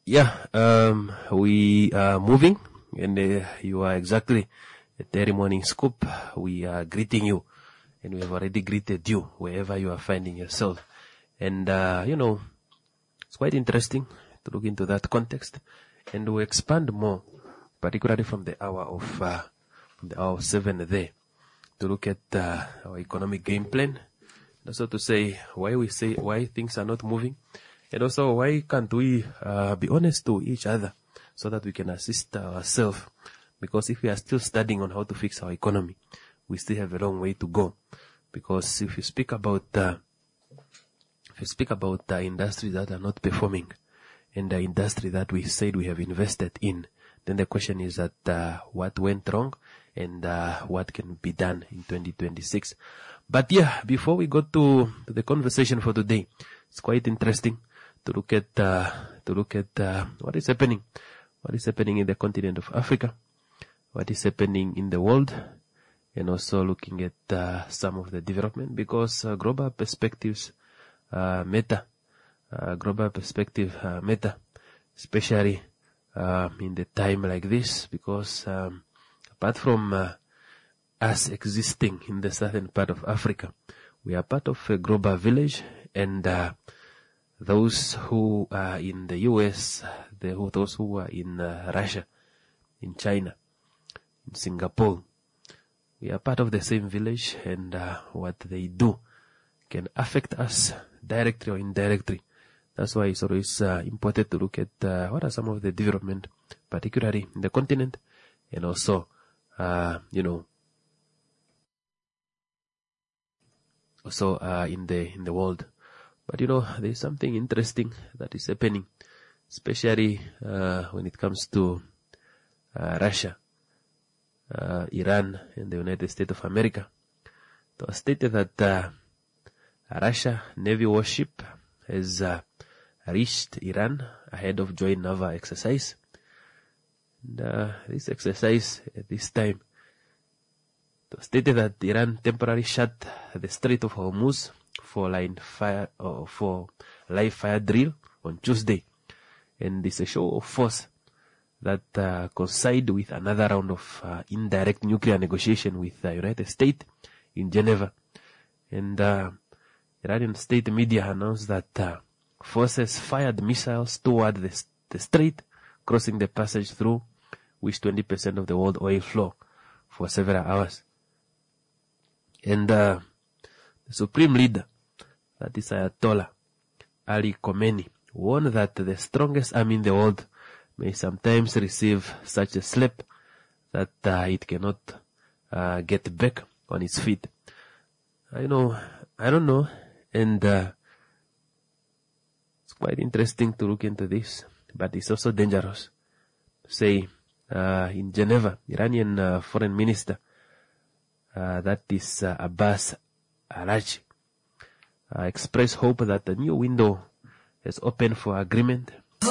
Yeah, we are moving, and you are exactly at the early morning scoop. We are greeting you, and we have already greeted you wherever you are finding yourself. And, it's quite interesting to look into that context, and we expand more, particularly from the hour of 7 there, to look at our economic game plan, and also to say why things are not moving. And also, why can't we be honest to each other so that we can assist ourselves? Because if we are still studying on how to fix our economy, we still have a long way to go. Because if you speak about industries that are not performing and the industry that we said we have invested in, then the question is that what went wrong and what can be done in 2026. But yeah, before we go to the conversation for today, it's quite interesting to look at what is happening in the continent of Africa, what is happening in the world, and also looking at some of the development, because global perspectives matter. Especially in the time like this, because apart from us existing in the southern part of Africa, we are part of a global village, and those who are in the US, those who are in Russia, in China, in Singapore, we are part of the same village, and what they do can affect us directly or indirectly. That's why it's always important to look at what are some of the development, particularly in the continent, and also, in the world. But there's something interesting that is happening, especially when it comes to Russia, Iran, and the United States of America. It was stated that Russia Navy warship has reached Iran ahead of joint naval exercise. And this exercise at this time, it was stated that Iran temporarily shut the Strait of Hormuz for live fire drill on Tuesday, and it's a show of force that coincide with another round of indirect nuclear negotiation with the United States in Geneva. And Iranian state media announced that forces fired missiles toward the strait, crossing the passage through which 20% of the world oil flow for several hours. And the supreme leader, that is Ayatollah Ali Khamenei, warned that the strongest army in the world may sometimes receive such a slap that it cannot get back on its feet. I don't know, and it's quite interesting to look into this, but it's also dangerous. Say, in Geneva, Iranian foreign minister, that is Abbas Araghchi, expressed hope that a new window has opened for agreement.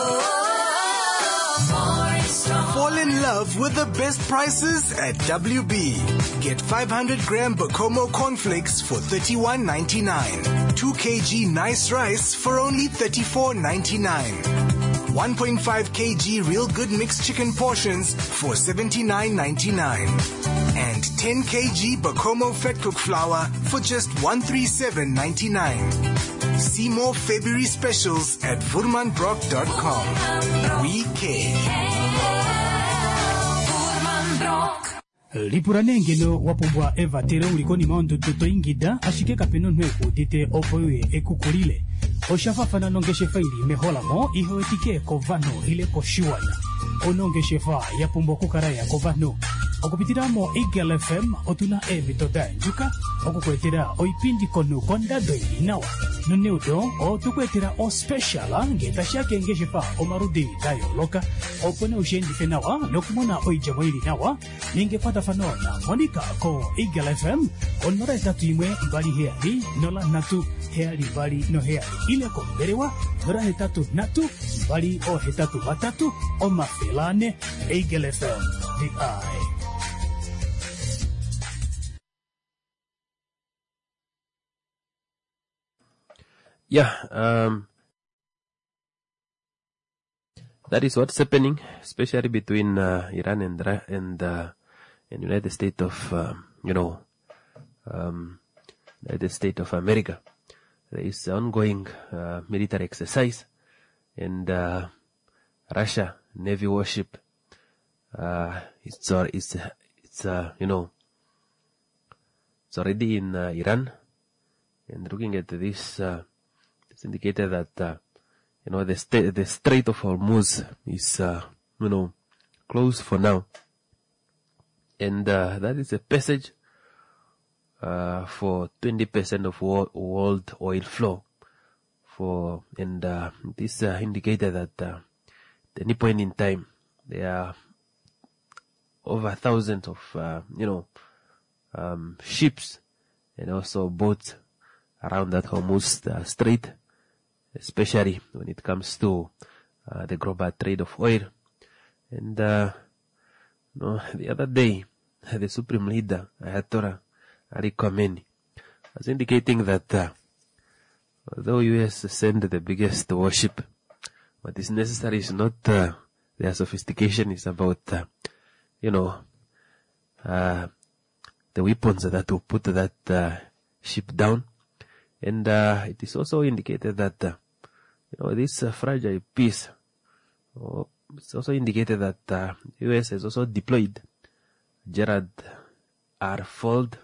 Fall in love with the best prices at WB. Get 500 gram Bacomo cornflakes for $31.99. 2 kg nice rice for only $34.99. 1.5 kg Real Good mixed chicken portions for $79.99. And 10 kg Bacomo fat cook flour for just $137.99. See more February specials at vurmanbrock.com. We care. Lipuranengeno wapombwa eva tere ulikoni maondo toto ingida ashike kapeno nweko tete opoye ekukulile oshafafana nongeshe faili meholamo iho etike kovano ile koshiwana onongeshe fa yapombwa kukaraya kovano okupitiramo Eagle FM otuna emitoda njuka okukwetera oipindi kono kondado inawa nuneudo otukwetera o special ngetashake ngeshe fa omarudi dayo loka opone ushendi fenawa nokumona oijamo ili nawa ningepata fanona monika ko Eagle FM onora tatu imwe mbali heali nola natu heali mbali no heali ile ko berewa nora hetatu natu mbali o hetatu batatu o mafelane Eagle FM the eye. Yeah, that is what's happening, especially between Iran and United States of United States of America. There is ongoing military exercise, and Russia Navy warship. It's already in Iran, and looking at this, it's indicated that the Strait of Hormuz is closed for now, and that is a passage for 20% of world oil flow. This indicated that at any point in time there are over thousands of ships and also boats around that Hormuz Strait, especially when it comes to the global trade of oil. And the other day, the Supreme Leader Ayatollah Ali Khamenei was indicating that although US send the biggest warship, what is necessary is not their sophistication, is about the weapons that will put that ship down. And it is also indicated that this fragile peace, it's also indicated that US has also deployed Gerald Ford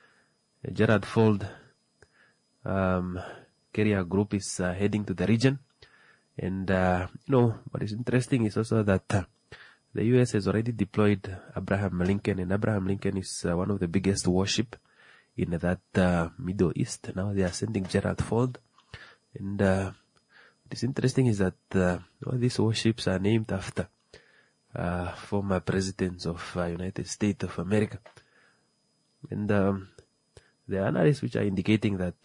carrier group is heading to the region. And what is interesting is also that the US has already deployed Abraham Lincoln, and Abraham Lincoln is one of the biggest warship in that Middle East. Now they are sending Gerald Ford, and what is interesting is that all these warships are named after former presidents of United States of America. And there are analysts which are indicating that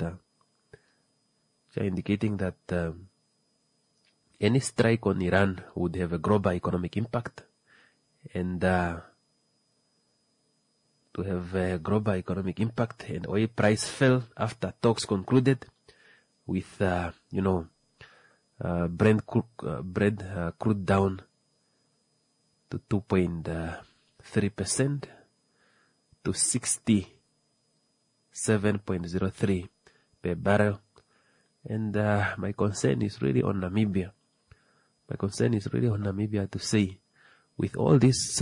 any strike on Iran would have a global economic impact, and to have a global economic impact, and oil price fell after talks concluded with Brent crude down to 2.3% to 67.03 per barrel. And my concern is really on Namibia. To say, with all this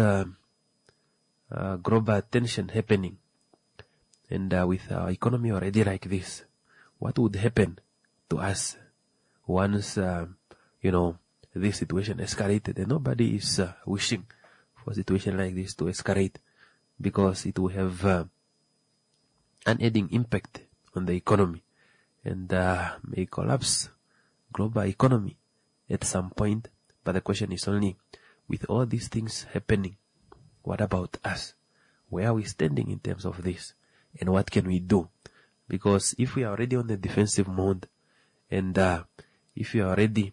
global tension happening, and with our economy already like this, what would happen to us once this situation escalated? And nobody is wishing for a situation like this to escalate, because it will have an adding impact on the economy, and may collapse global economy at some point. But the question is only, with all these things happening, what about us? Where are we standing in terms of this? And what can we do? Because if we are already on the defensive mode, and if we are already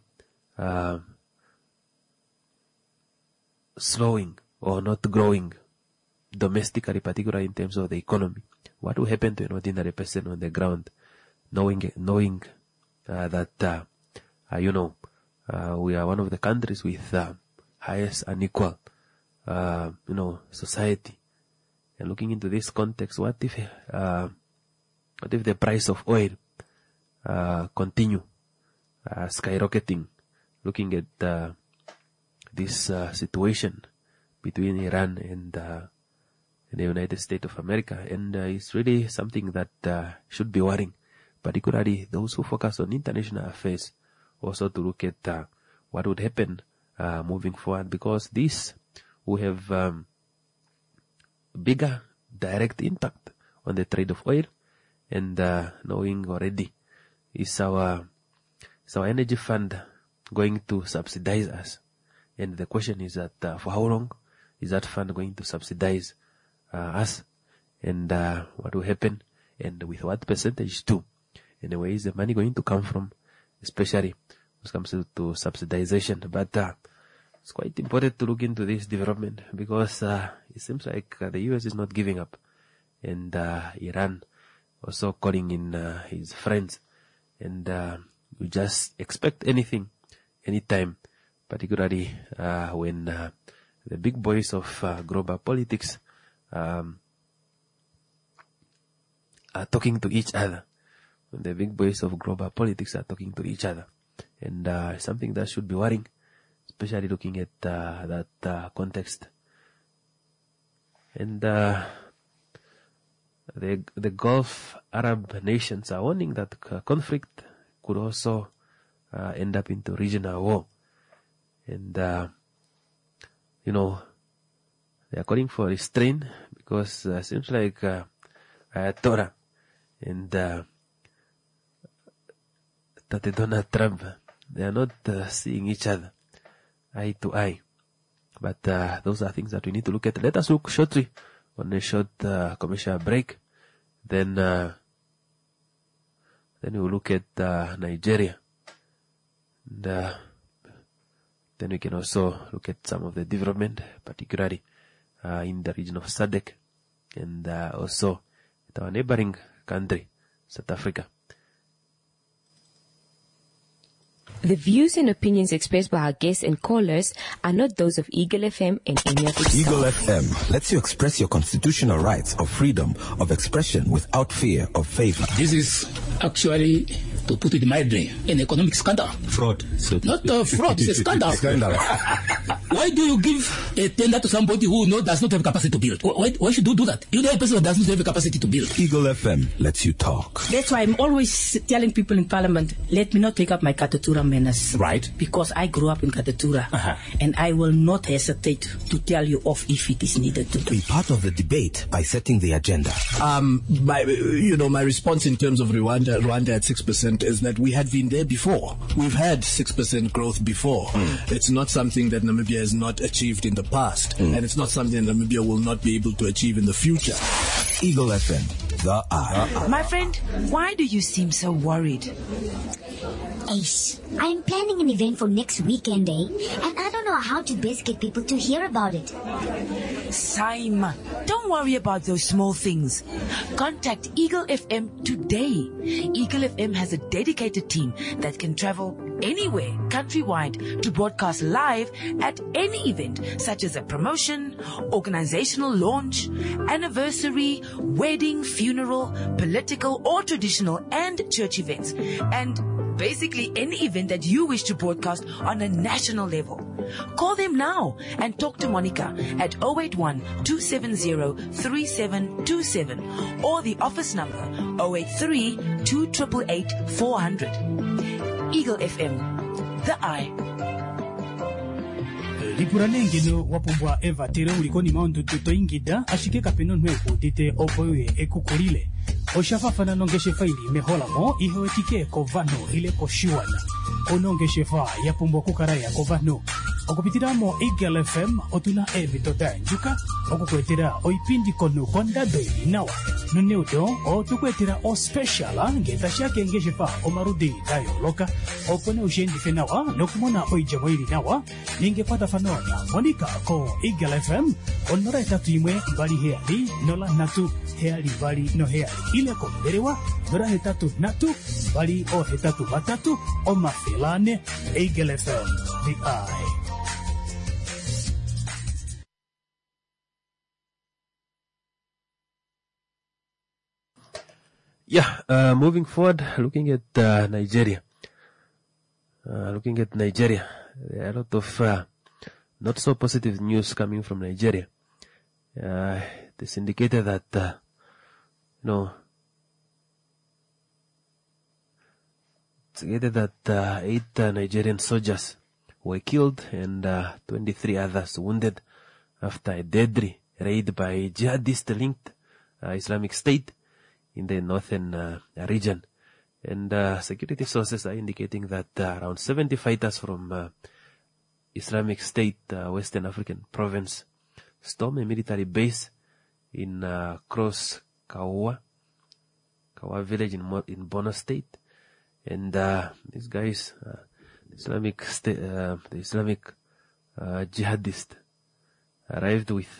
slowing or not growing domestically, particularly in terms of the economy, what will happen to an ordinary person on the ground, knowing that we are one of the countries with highest unequal society? And looking into this context, what if the price of oil continue skyrocketing? Looking at this situation between Iran and the United States of America, and it's really something that should be worrying, particularly those who focus on international affairs, also to look at what would happen moving forward, because this will have bigger direct impact on the trade of oil. And knowing already, is our energy fund going to subsidize us? And the question is that for how long is that fund going to subsidize us? And what will happen, and with what percentage too? And where is the money going to come from, especially when it comes to subsidization? But it's quite important to look into this development, because it seems like the US is not giving up, and Iran also calling in his friends, and we just expect anything, anytime, particularly when the big boys of global politics are talking to each other. When the big boys of global politics are talking to each other. And something that should be worrying, especially looking at that context. And the Gulf Arab nations are warning that conflict could also end up into regional war. And, you know, they are calling for restraint because it seems like Ayatollah and that Donald Trump, they are not seeing each other eye to eye. But those are things that we need to look at. Let us look shortly on a short commercial break. Then we will look at Nigeria. And then we can also look at some of the development, particularly in the region of SADC and also at our neighboring country, South Africa. The views and opinions expressed by our guests and callers are not those of Eagle FM and any of its Eagle FM lets you express your constitutional rights of freedom of expression without fear of favor. This is actually, to put it mildly, an economic scandal. Fraud. Not fraud, it's a scandal. Why do you give a tender to somebody who does not have capacity to build? Why should you do that? You know a person who does not have a capacity to build. Eagle FM lets you talk. That's why I'm always telling people in Parliament, let me not take up my Katatura menace. Right. Because I grew up in Katatura. And I will not hesitate to tell you off if it is needed to. Be part of the debate by setting the agenda. My response in terms of Rwanda at 6% is that we had been there before. We've had 6% growth before. It's not something that Namibia has not achieved in the past. And it's not something that Namibia will not be able to achieve in the future. Eagle FM, the eye. My friend, why do you seem so worried? Ace, I'm planning an event for next weekend, and I don't know how to best get people to hear about it. Simon, don't worry about those small things. Contact Eagle FM today. Eagle FM has a dedicated team that can travel anywhere countrywide to broadcast live at any event, such as a promotion, organizational launch, anniversary, wedding, funeral, political or traditional and church events, and basically any event that you wish to broadcast on a national level. Call them now and talk to Monica at 081-270-3727 or the office number 083-2888-400. Eagle FM, the eye. Lipuranengeno wapumbwa Eva tere ulikoni maundu tuto ingida ashike kapeno nweko tite opoye ekukurile. Oshafafana nongeshe faili mehola mo ihoetike kovano ile koshiwana. Onongeshe fa yapumbwa kukaraya kovano. Okupitiramo Eagle FM otuna ebitoda njuka okukwetera oipindi kono kondado inawa nuneudo otukwetera o special ngeta shake ngeshe fa omarudi dayo loka opone ushendi fenawa nokumona oijamo ili nawa ningepata fanona Monica ko Eagle FM onora etatu imwe bali heali nola natu heali bali no heali ile konderewa nora hetatu natu bali o hetatu batatu o mafilane Eagle FM the eye. Yeah, moving forward, looking at Nigeria. There are a lot of not so positive news coming from Nigeria. It's indicated that, 8 Nigerian soldiers were killed and 23 others wounded after a deadly raid by jihadist-linked Islamic State in the northern region. And security sources are indicating that around 70 fighters from Islamic State, Western African province, stormed a military base in Cross Kawa village in Borno State. And these guys, the Islamic jihadists, arrived with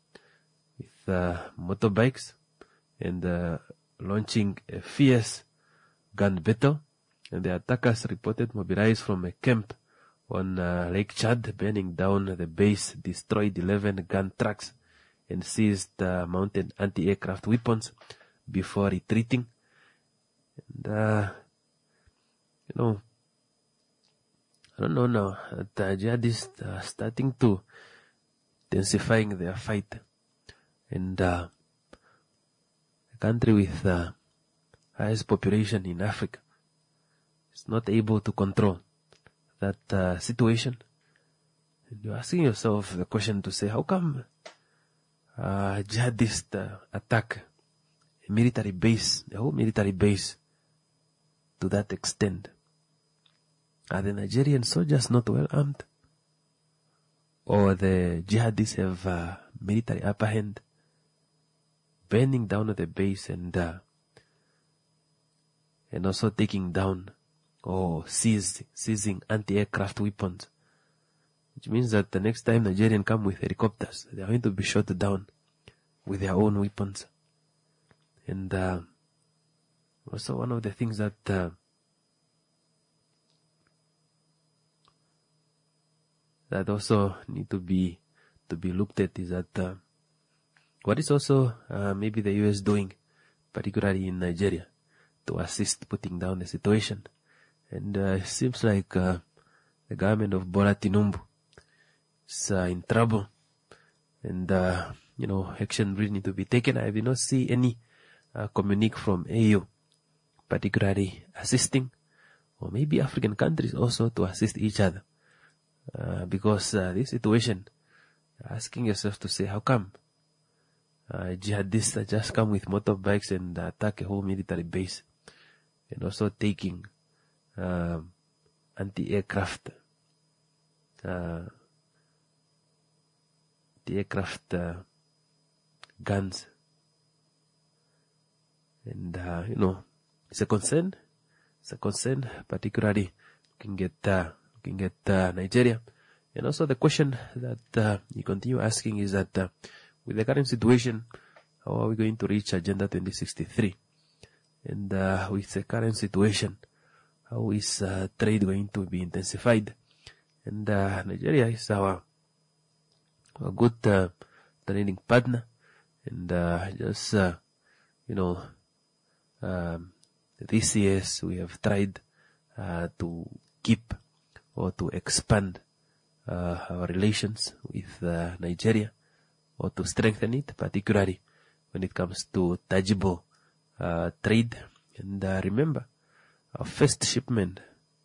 motorbikes and launching a fierce gun battle, and the attackers reported mobilized from a camp on Lake Chad, burning down the base, destroyed 11 gun trucks, and seized mounted anti-aircraft weapons before retreating. And, I don't know now, the jihadists are starting to intensifying their fight. And a country with the highest population in Africa is not able to control that situation. And you're asking yourself the question to say, how come jihadists attack a military base, a whole military base, to that extent? Are the Nigerian soldiers not well armed? Or the jihadists have military upper hand, burning down the base and also taking down or seizing anti-aircraft weapons? Which means that the next time Nigerians come with helicopters, they are going to be shot down with their own weapons. And also one of the things that that also need to be looked at is that what is also maybe the US doing, particularly in Nigeria, to assist putting down the situation. And it seems like the government of Bola Tinubu is in trouble, and action really need to be taken. I did not see any communique from AU particularly assisting, or maybe African countries also, to assist each other. Because this situation, asking yourself to say, how come jihadists just come with motorbikes and attack a whole military base, and also taking anti-aircraft guns, and it's a concern. It's a concern, particularly looking at Nigeria. And also the question that you continue asking is that with the current situation, how are we going to reach Agenda 2063? And with the current situation, how is trade going to be intensified? And Nigeria is our good trading partner. And this years we have tried to keep or to expand our relations with Nigeria, or to strengthen it, particularly when it comes to tangible trade. And remember, our first shipment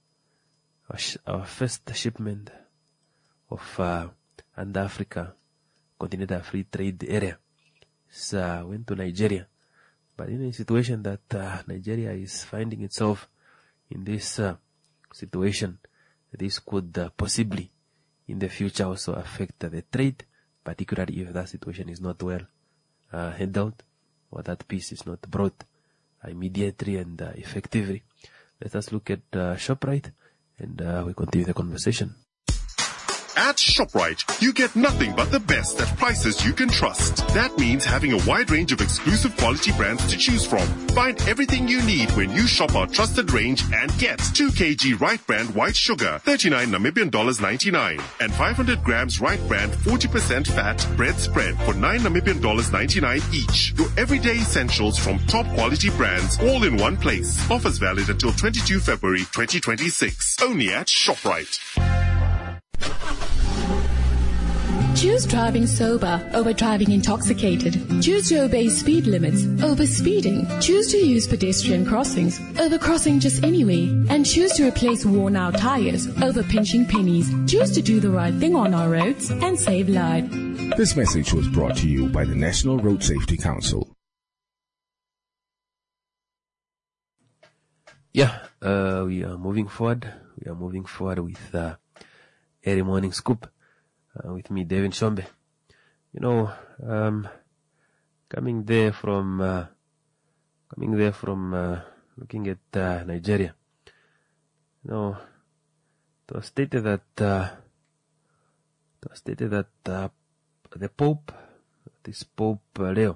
of under Africa Continental Free Trade Area went to Nigeria. But in a situation that Nigeria is finding itself in this situation, this could possibly in the future also affect the trade, particularly if that situation is not well handled, or that peace is not brought immediately and effectively. Let us look at ShopRite, and we continue the conversation. At ShopRite, you get nothing but the best at prices you can trust. That means having a wide range of exclusive quality brands to choose from. Find everything you need when you shop our trusted range and get 2 kg Right Brand White Sugar, 39 Namibian dollars 99, and 500 grams Right Brand 40% fat bread spread for 9 Namibian dollars 99 each. Your everyday essentials from top quality brands, all in one place. Offers valid until 22 February 2026. Only at ShopRite. Choose driving sober over driving intoxicated. Choose to obey speed limits over speeding. Choose to use pedestrian crossings over crossing just anyway. And choose to replace worn out tires over pinching pennies. Choose to do the right thing on our roads and save lives. This message was brought to you by the National Road Safety Council. Yeah, we are moving forward. We are moving forward with Early Morning Scoop. With me, Devin Shombe. Coming there from looking at Nigeria. It was stated that the Pope, this Pope Leo,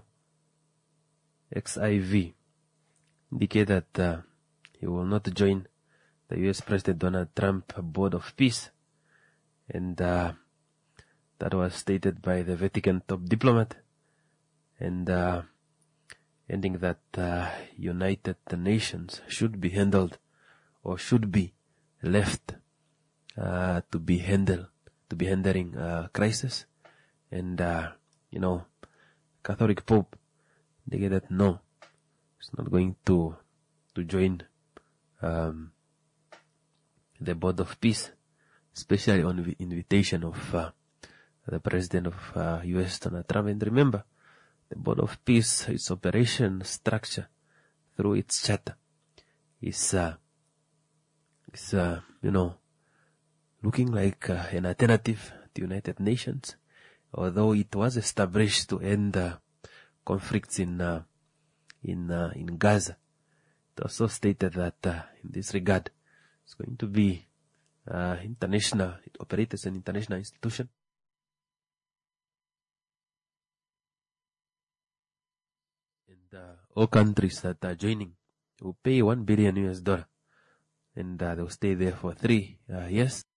XIV, indicated that he will not join the U.S. President Donald Trump Board of Peace And that was stated by the Vatican top diplomat, and ending that United Nations should be handled, or should be left to be handling crisis. And Catholic Pope indicated that no, it's not going to join the Board of Peace, especially on the invitation of the President of US, Donald Trump. And remember, the Board of Peace, its operation structure through its charter is looking like an alternative to United Nations, although it was established to end conflicts in Gaza. It also stated that in this regard, it's going to be international. It operates as an international institution. And all countries that are joining will pay $1 billion, and they'll stay there for 3 years.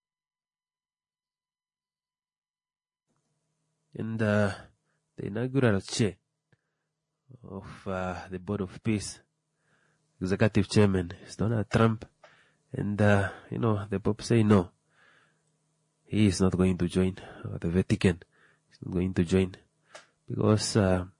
And the inaugural chair of the Board of Peace, executive chairman, is Donald Trump. And the Pope say no, he is not going to join. The Vatican is not going to join, because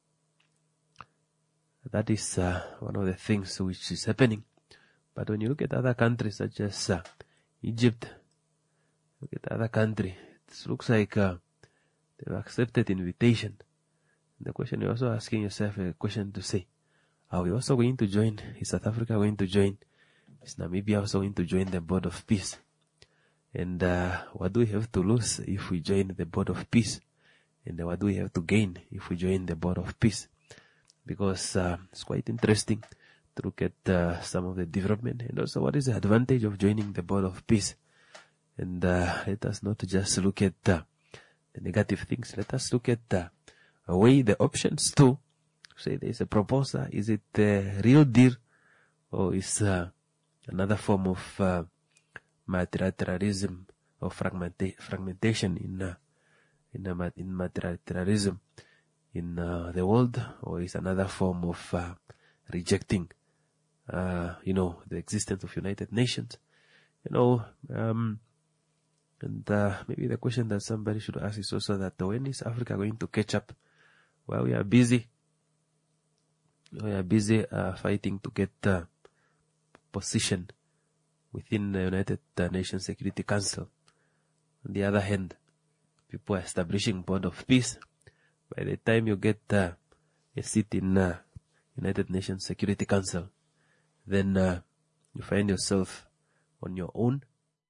that is one of the things which is happening. But when you look at other countries such as Egypt, look at other country, it looks like they've accepted invitation. The question, you're also asking yourself a question to say, are we also going to join? Is South Africa going to join? Is Namibia also going to join the Board of Peace? And what do we have to lose if we join the Board of Peace? And what do we have to gain if we join the Board of Peace? Because it's quite interesting to look at some of the development, and also what is the advantage of joining the Board of Peace. And let us not just look at the negative things. Let us look at weigh the options too. Say there's a proposal. Is it a real deal, or is another form of multilateralism or fragmentation in multilateralism in the world, or is another form of rejecting the existence of United Nations? And maybe the question that somebody should ask is also that when is Africa going to catch up? Well, we are busy. We are busy fighting to get position within the United Nations Security Council. On the other hand, people are establishing Board of Peace. By the time you get a seat in United Nations Security Council, then you find yourself on your own.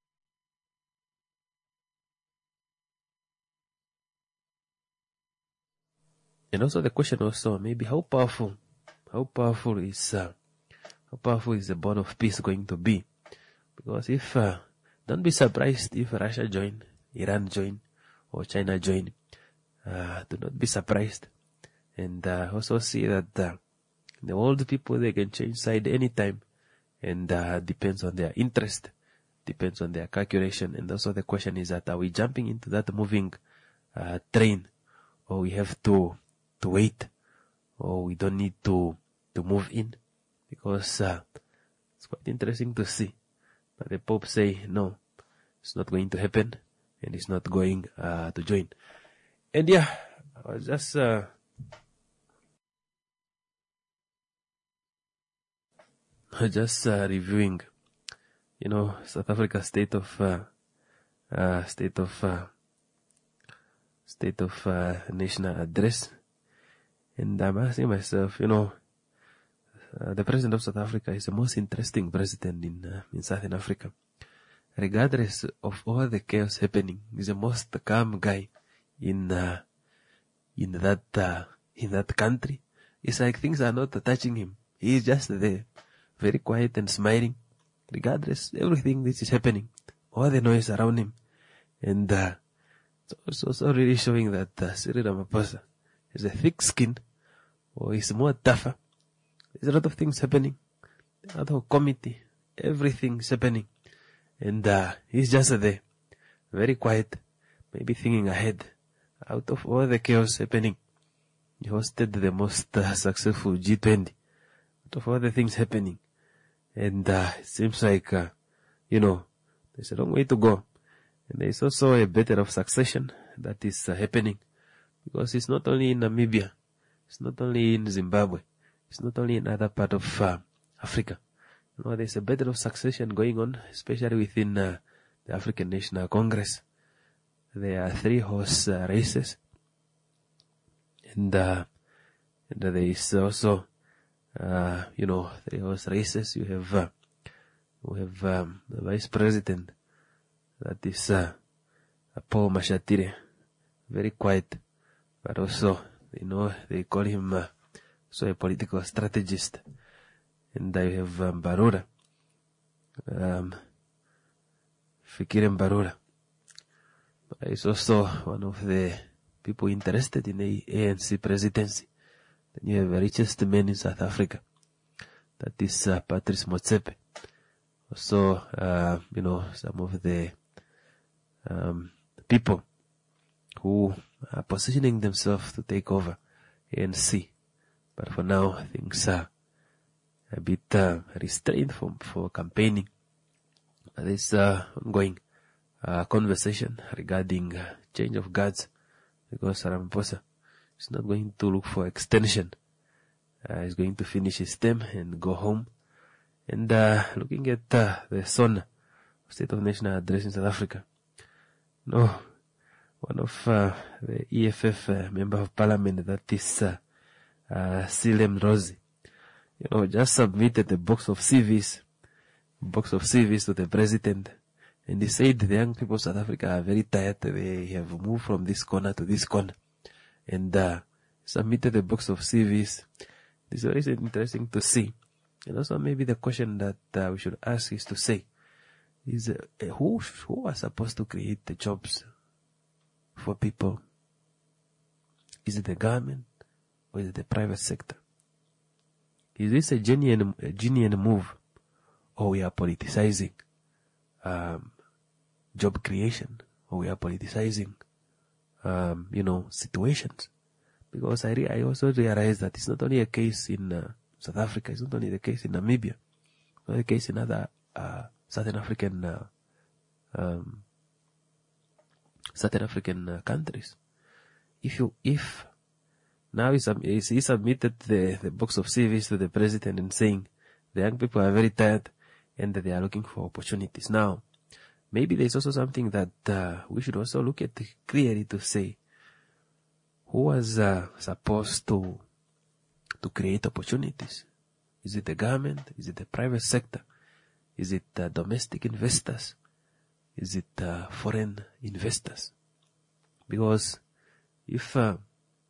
And also the question also, maybe how powerful is the Board of Peace going to be? Because if, don't be surprised if Russia join, Iran join, or China join. Do not be surprised. And also see that the old people, they can change side anytime, and depends on their interest, depends on their calculation. And also the question is that, are we jumping into that moving train, or we have to wait, or we don't need to move in? Because it's quite interesting to see. But the Pope say no, it's not going to happen, and it's not going to join. And yeah, I was just reviewing, South Africa's state of national address, and I'm asking myself, the president of South Africa is the most interesting president in Southern Africa. Regardless of all the chaos happening, he's the most calm guy in that country. It's like things are not touching him. He is just there, very quiet and smiling, regardless everything that is happening, all the noise around him. And it's also really showing that Cyril Ramaphosa has a thick skin, or is more tougher. There's a lot of things happening, a lot of committee, everything is happening, and he's just there, very quiet, maybe thinking ahead. Out of all the chaos happening, he hosted the most successful G20. Out of all the things happening. And it seems like, there's a long way to go. And there's also a battle of succession that is happening. Because it's not only in Namibia, it's not only in Zimbabwe, it's not only in other part of Africa. There's a battle of succession going on, especially within the African National Congress. There are 3 horse races. And there is also, 3 horse races. We have the Vice President, that is Paul Mashatile, very quiet, but also, they call him a political strategist. And I have Mbarura, Fikile Mbarura. But he's also one of the people interested in the ANC presidency. Then you have the richest man in South Africa, that is Patrice Motsepe. Also, some of the people who are positioning themselves to take over ANC. But for now, things are a bit restrained for campaigning. There's ongoing conversation regarding change of guards, because Ramaphosa is not going to look for extension. He's going to finish his term and go home. And looking at the SONA, State of National Address in South Africa, one of the EFF member of parliament, that is Silem Rosie, just submitted a box of CVs to the president. And he said the young people of South Africa are very tired. They have moved from this corner to this corner. And submitted a box of CVs. This is very interesting to see. And also maybe the question that we should ask is to say, is who are supposed to create the jobs for people? Is it the government or is it the private sector? Is this a genuine move, or we are politicizing job creation, or we are politicizing situations? Because I also realize that it's not only a case in South Africa, it's not only the case in Namibia, it's not the case in other Southern African countries. If now he submitted the box of CVs to the president and saying the young people are very tired and that they are looking for opportunities. Now, maybe there's also something that we should also look at clearly to say, who was supposed to create opportunities? Is it the government? Is it the private sector? Is it domestic investors? Is it foreign investors? Because if a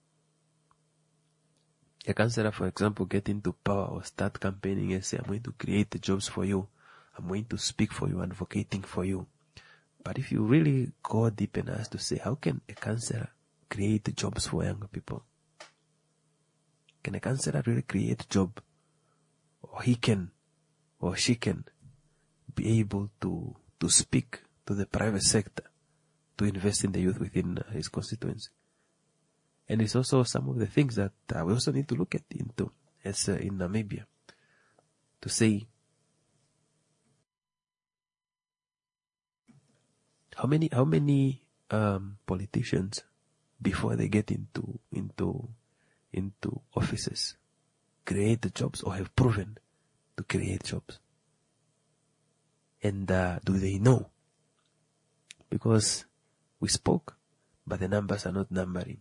councillor, for example, get into power or start campaigning and say, I'm going to create the jobs for you, I'm going to speak for you, advocating for you. But if you really go deep and ask to say, how can a councillor create jobs for young people? Can a councillor really create a job? Or he can, or she can be able to speak to the private sector to invest in the youth within his constituency? And it's also some of the things that we also need to look into as in Namibia, to say how many politicians before they get into offices create the jobs or have proven to create jobs, and do they know? Because we spoke, but the numbers are not numbering.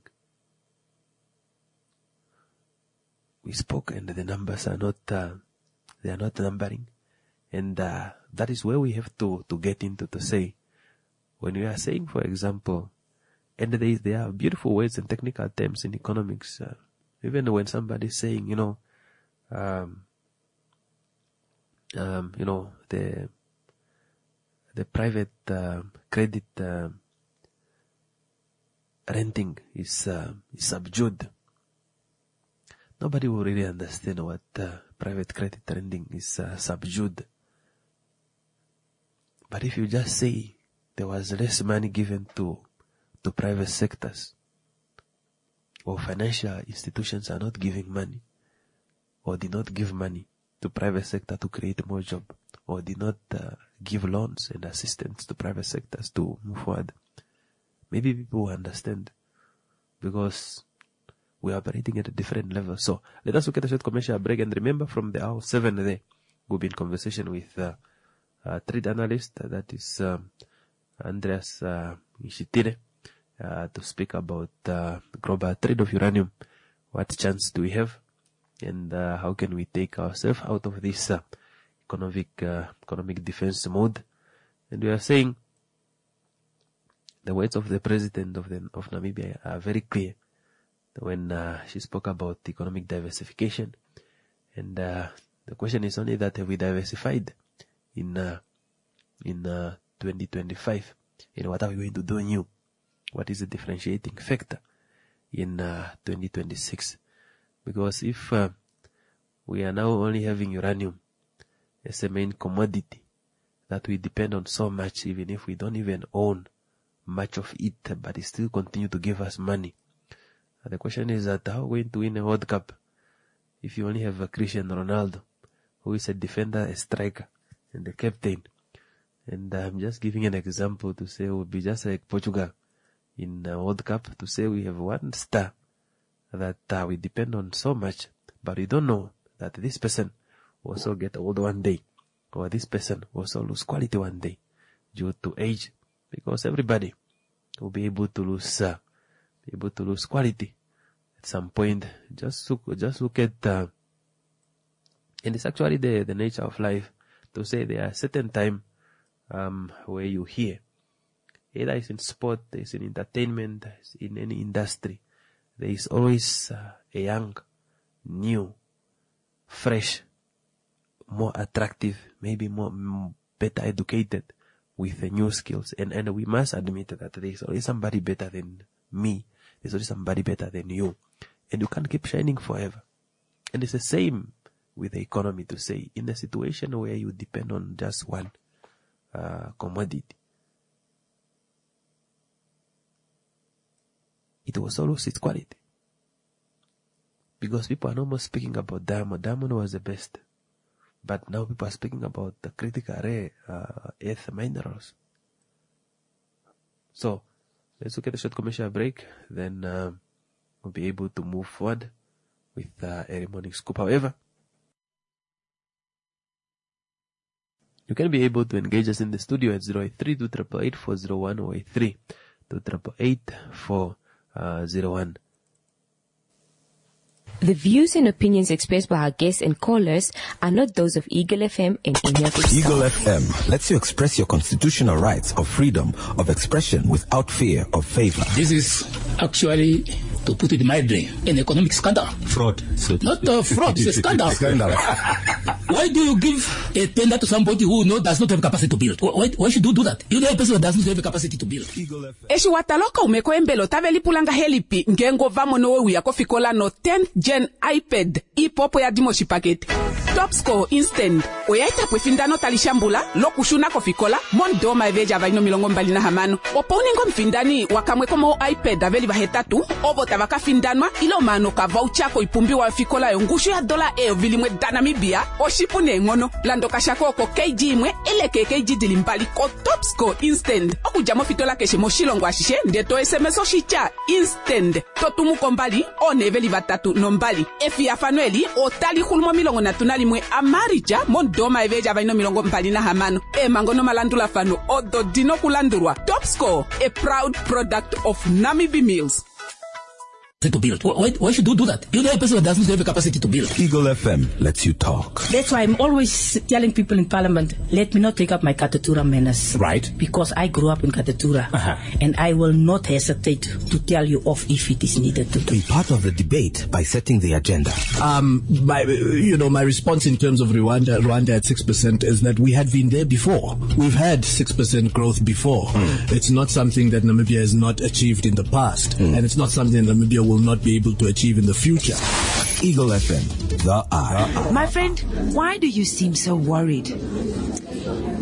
We spoke and the numbers are not, they are not numbering. And that is where we have to get into to say, when we are saying, for example, and there are beautiful words and technical terms in economics, even when somebody is saying, the private credit renting is subdued. Nobody will really understand what private credit renting is subdued. But if you just say there was less money given to private sectors, or financial institutions are not giving money, or did not give money to private sector to create more job, or did not give loans and assistance to private sectors to move forward, maybe people will understand, because we are operating at a different level. So let us look at a short commercial break, and remember, from the hour 7 there, we'll be in conversation with trade analyst, that is Andreas Ishitire, to speak about global trade of uranium. What chance do we have, and how can we take ourselves out of this economic defense mode? And we are saying the words of the president of Namibia are very clear when she spoke about economic diversification. And the question is only that, have we diversified in 2025? And what are we going to do new? What is the differentiating factor in 2026? Because if we are now only having uranium as a main commodity that we depend on so much, even if we don't even own much of it, but it still continue to give us money. The question is that, how are we going to win a World Cup if you only have a Cristiano Ronaldo, who is a defender, a striker, and the captain? And I'm just giving an example to say it would be just like Portugal in the World Cup, to say we have one star that we depend on so much, but we don't know that this person will also get old one day, or this person will also lose quality one day due to age, because everybody will be able to lose quality at some point. Just look at and it's actually the nature of life, to say there are certain time where you hear, either it's in sport, it's in entertainment, it's in any industry, there is always a young, new, fresh, more attractive, maybe more better educated, with new skills. And we must admit that there is always somebody better than me. There's always somebody better than you. And you can't keep shining forever. And it's the same with the economy, to say, in a situation where you depend on just one commodity, it will also lose its quality. Because people are no more speaking about diamond. Diamond was the best. But now people are speaking about the critical rare earth minerals. So, let's look at a short commercial break. Then we'll be able to move forward with early morning scoop. However, you can be able to engage us in the studio at 083-288-401 or 83-288-401. The views and opinions expressed by our guests and callers are not those of Eagle FM and any of its Eagle FM lets you express your constitutional rights of freedom of expression without fear of favor. This is actually, to put it mildly, an economic scandal. Fraud. Not fraud, it's a scandal. Why do you give a tender to somebody who does not have capacity to build? Why should you do that? You know a person who does not have a capacity to build. Eshiwataloka umeko embelo taveli pulanga helipi ngengo vamono we yakofikola no 10th gen iPad ipopo ya dimoshi packet. Top score instant. Oyaita pwefindano talishambula lokushuna kofikola mondo maeveja vaino milongo mbali na hamano. Oponingo mfindani wakamwe komo iPad aveli vahetatu obota vakafindanwa ilo mano ka voucher ko ipumbi wa fikola yongushu ya dola vilimwe danamibia oshipune ngono lando kashako ko KG imwe eleke KG dilimbali ko top score instant okujamo fitola keshe moshilongo ashishe ndeto SMS oshicha instant totumu kombali oneveli vatatu nombali efi afanueli otali hulmo milongo natunali mwe amarija mondoma eveja vaino milongo mbali na hamano mangono malandula fano odo dino kulandurwa. Top score, a proud product of Namibi Mills. To build. Why should you do that? You know a person who doesn't have the capacity to build. Eagle FM lets you talk. That's why I'm always telling people in Parliament, let me not take up my Katatura menace. Right. Because I grew up in Katatura. And I will not hesitate to tell you off if it is needed to. Be part of the debate by setting the agenda. My response in terms of Rwanda at 6% is that we had been there before. We've had 6% growth before. It's not something that Namibia has not achieved in the past. And it's not something Namibia will not be able to achieve in the future. Eagle FM, the eye. My friend, why do you seem so worried?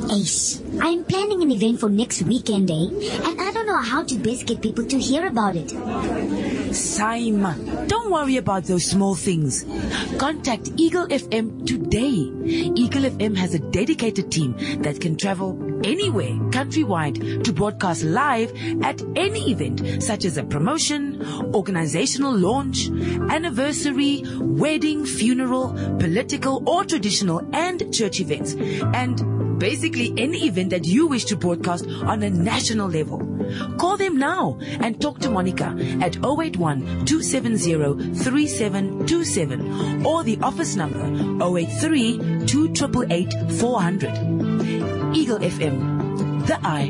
Ace, I'm planning an event for next weekend, and I don't know how to best get people to hear about it. Simon, don't worry about those small things. Contact Eagle FM today. Eagle FM has a dedicated team that can travel anywhere countrywide to broadcast live at any event, such as a promotion, organizational launch, anniversary, wedding, funeral, political or traditional and church events, and basically any event that you wish to broadcast on a national level. Call them now and talk to Monica at 081-270-3727 or the office number 083-288-400. Eagle FM, the eye.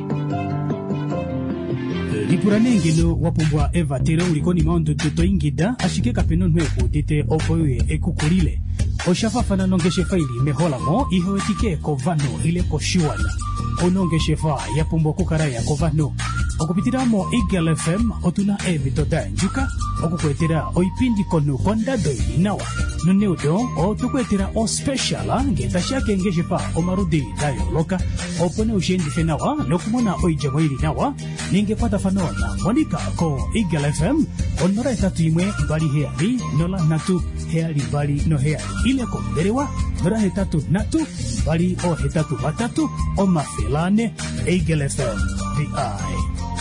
lipuranengelo wapumbwa eva tere ulikoni maondo toto ingida ashike kapeno nweko tete opoye ekukulile oshafafana nongeshe faili meholamo ihoetike kovano ile koshiwana onongeshe fa yapumbwa kukaraya kovano okupitiramo Eagle FM otuna evitoda njuka okukwetera oipindi kono kondado inawa noneudo otukwetera o special ngetashake ngeshe fa omarudi dayo loka opone ushendife nawa nokumona oijamo ili nawa ningepata fanona Monica ko Eagle FM onora etatu imwe bali heali nola natu heali bali no heali ile ko berewa nora hetatu natu bali o hetatu batatu o mafilane Eagle FM the eye.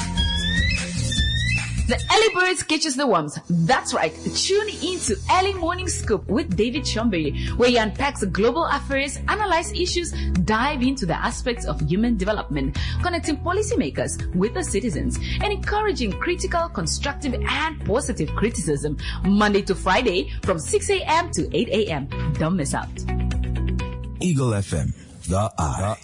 The early birds catches the worms. That's right. Tune into Early Morning Scoop with David Shombe, where he unpacks global affairs, analyze issues, dive into the aspects of human development, connecting policymakers with the citizens, and encouraging critical, constructive, and positive criticism. Monday to Friday from 6 a.m. to 8 a.m. Don't miss out. Eagle FM, the eye.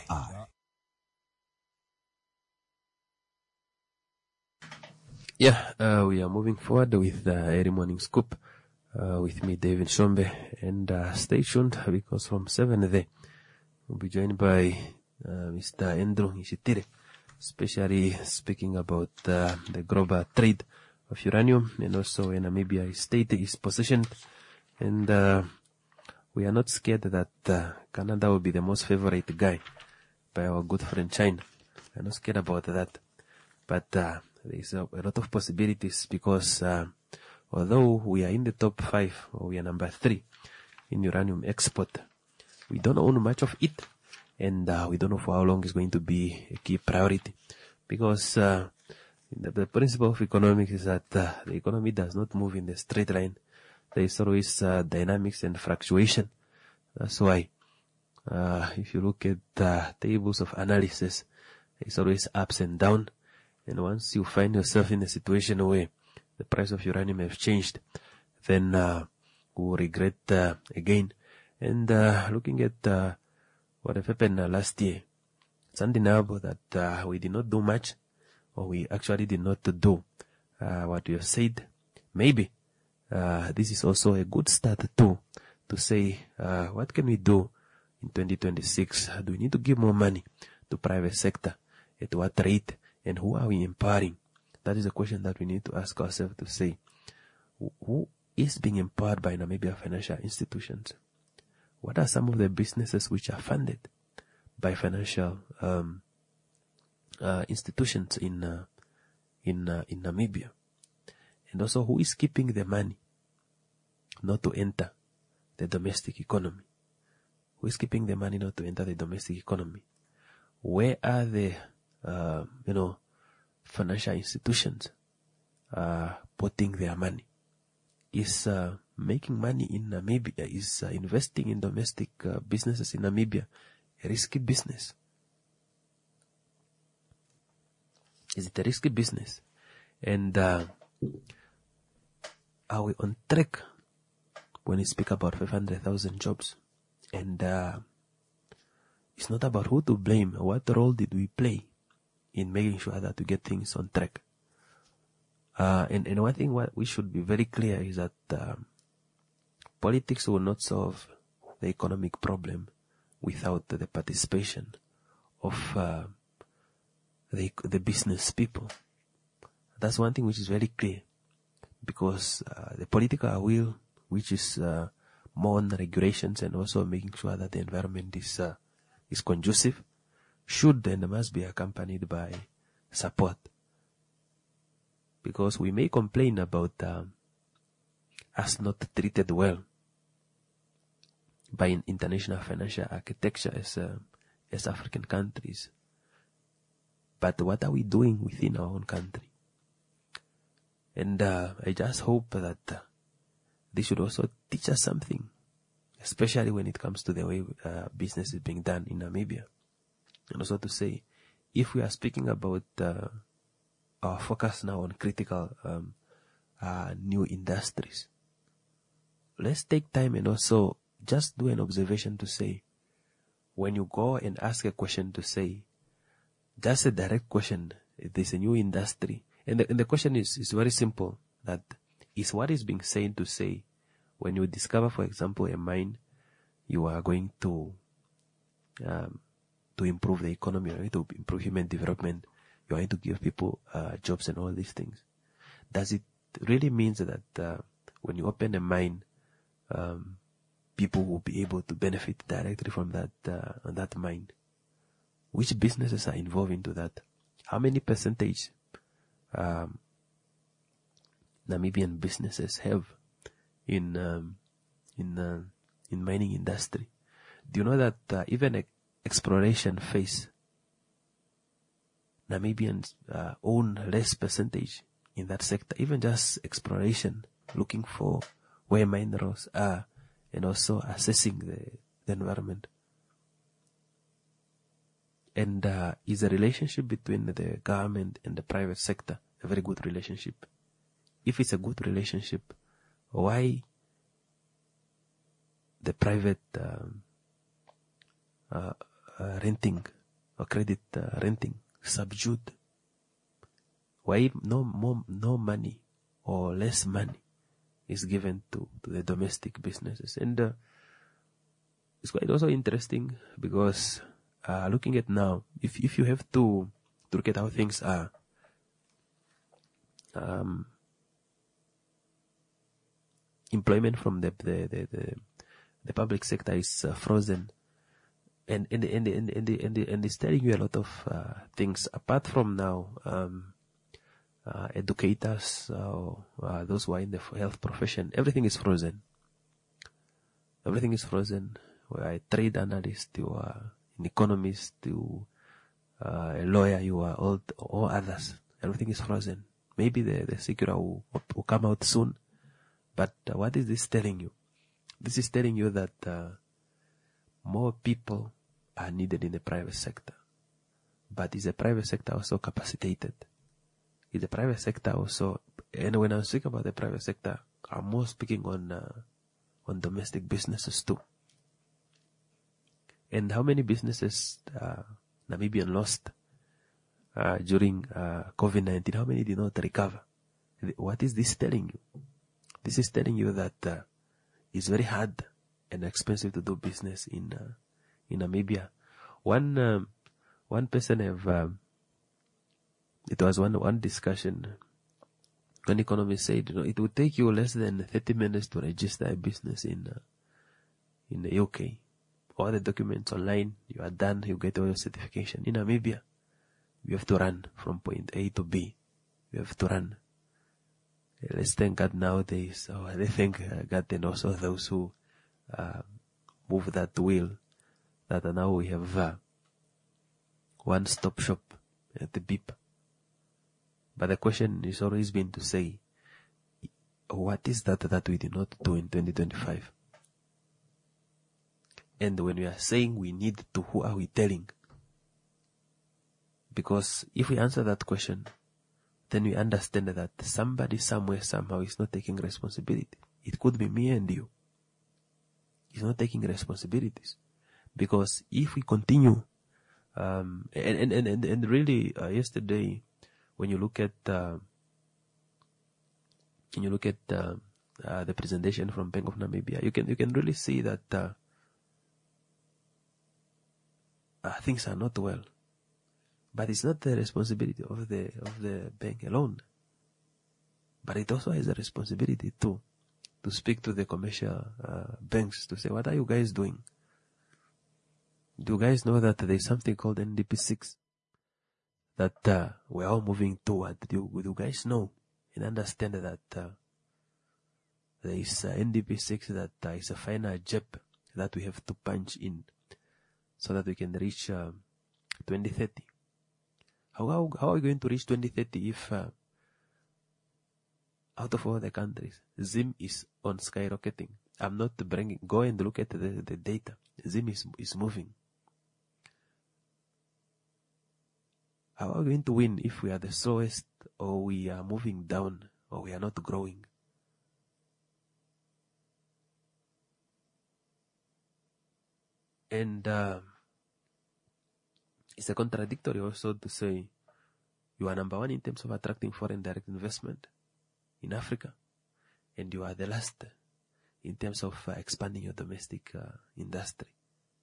Yeah, we are moving forward with the early morning scoop with me, David Shombe, and stay tuned because from 7 there we'll be joined by Mr. Andrew Ishitire, especially speaking about the global trade of uranium and also where Namibia state is positioned, and we are not scared that Canada will be the most favorite guy by our good friend China. We are not scared about that, but there is a lot of possibilities because although we are in the top 5 or we are number 3 in uranium export, we don't own much of it, and we don't know for how long it's going to be a key priority because the principle of economics is that the economy does not move in the straight line. There is always dynamics and fluctuation. That's why if you look at tables of analysis, it's always ups and down. And once you find yourself in a situation where the price of uranium has changed, then you will regret again. And looking at what happened last year, it's undeniable that we did not do much, or we actually did not do what we have said. Maybe this is also a good start to say what can we do in 2026? Do we need to give more money to private sector? At what rate? And who are we empowering? That is a question that we need to ask ourselves to say, who is being empowered by Namibia financial institutions? What are some of the businesses which are funded by financial institutions in Namibia? And also, who is keeping the money not to enter the domestic economy? Who is keeping the money not to enter the domestic economy? Where are the financial institutions putting their money? Is making money in Namibia, is investing in domestic businesses in Namibia a risky business? Is it a risky business? And are we on track when we speak about 500,000 jobs? And it's not about who to blame. What role did we play in making sure that we get things on track? And one thing what we should be very clear is that politics will not solve the economic problem without the participation of the business people. That's one thing which is very clear, because the political will, which is more on regulations and also making sure that the environment is conducive, should and must be accompanied by support. Because we may complain about us not treated well by international financial architecture as African countries. But what are we doing within our own country? And I just hope that they should also teach us something, especially when it comes to the way business is being done in Namibia. And also to say, if we are speaking about our focus now on critical new industries, let's take time and also just do an observation to say, when you go and ask a question to say, just a direct question, if there's a new industry, and the question is very simple, that is what is being said to say, when you discover, for example, a mine, you are going to improve the economy, you're going to improve human development, you're going to give people jobs and all these things. Does it really mean that when you open a mine, people will be able to benefit directly from that mine? Which businesses are involved into that? How many percentage Namibian businesses have in mining industry? Do you know that even exploration phase, Namibians own less percentage in that sector? Even just exploration, looking for where minerals are, and also assessing the environment. And is the relationship between the government and the private sector a very good relationship? If it's a good relationship, why the private renting or credit renting subdued? Why no money or less money is given to the domestic businesses? And it's quite also interesting because looking at now, if you have to look at how things are, employment from the public sector is frozen, and it's telling you a lot of things apart from now. Educators, those who are in the health profession, everything is frozen. Everything is frozen. Where a trade analyst, you are an economist, you a lawyer, you are all others. Everything is frozen. Maybe the circular will come out soon. But what is this telling you? This is telling you that more people are needed in the private sector. But is the private sector also capacitated? Is the private sector also, and when I'm speaking about the private sector, I'm more speaking on domestic businesses too. And how many businesses Namibian lost during COVID-19? How many did not recover? What is this telling you? This is telling you that it's very hard and expensive to do business in Namibia. One person have. It was one discussion. One economist said, it would take you less than 30 minutes to register a business in the UK. All the documents online, you are done, you get all your certification. In Namibia, you have to run from point A to B. You have to run. Let's thank God nowadays. They thank God and also those who move that wheel. That now we have one-stop shop at the BIP. But the question is always been to say, what is that we did not do in 2025? And when we are saying we need to, who are we telling? Because if we answer that question, then we understand that somebody somewhere somehow is not taking responsibility. It could be me and you. He's not taking responsibilities. Because if we continue, and really, yesterday, when you look at the presentation from Bank of Namibia, you can really see that things are not well. But it's not the responsibility of the bank alone. But it also has a responsibility too, to speak to the commercial banks to say, what are you guys doing? Do you guys know that there's something called NDP6 that we're all moving toward? Do you guys know and understand that there is NDP6 that is a final jab that we have to punch in so that we can reach 2030? How are we going to reach 2030 if out of all the countries, Zim is on skyrocketing? I'm not bringing, go and look at the data. Zim is moving. How are we going to win if we are the slowest, or we are moving down, or we are not growing? And it's a contradictory also to say you are number one in terms of attracting foreign direct investment in Africa, and you are the last in terms of expanding your domestic industry.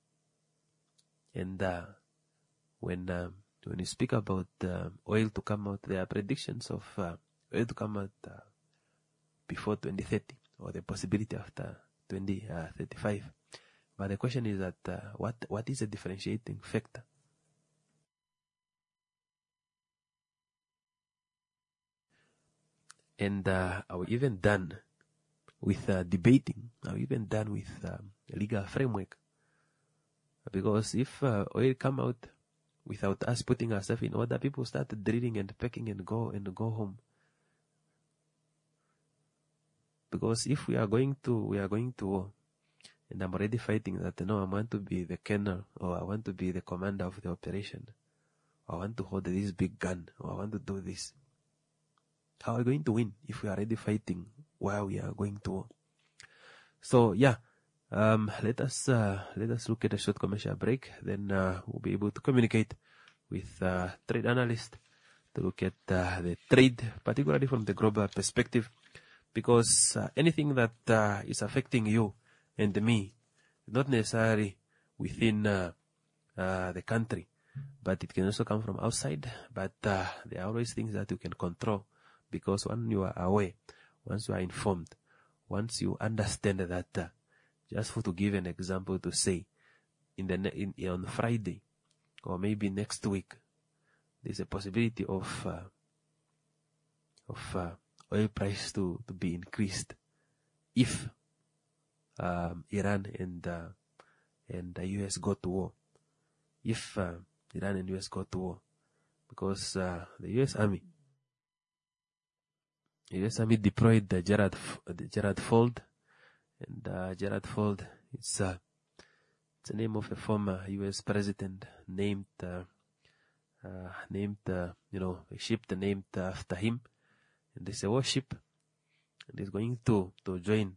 And when you speak about oil to come out, there are predictions of oil to come out before 2030, or the possibility after 2035. But the question is that what is a differentiating factor? And are we even done with debating? Are we even done with a legal framework? Because if oil come out without us putting ourselves in order, people start drilling and packing and go home. Because if we are going to war, and I'm already fighting that, no, I want to be the colonel, or I want to be the commander of the operation, or I want to hold this big gun, or I want to do this. How are we going to win if we are already fighting while we are going to war? So yeah, let us look at a short commercial break. Then we'll be able to communicate with trade analysts to look at the trade, particularly from the global perspective, because anything that is affecting you and me, not necessarily within the country, but it can also come from outside. But there are always things that you can control, because when you are aware, once you are informed, once you understand that, just to give an example, to say, on Friday, or maybe next week, there's a possibility of oil price to be increased if Iran and the US go to war. If Iran and US go to war, because the US Army deployed the Gerald Ford, and Gerald Ford, it's the name of a former US president named a ship named after him, and it's a warship, and it's going to join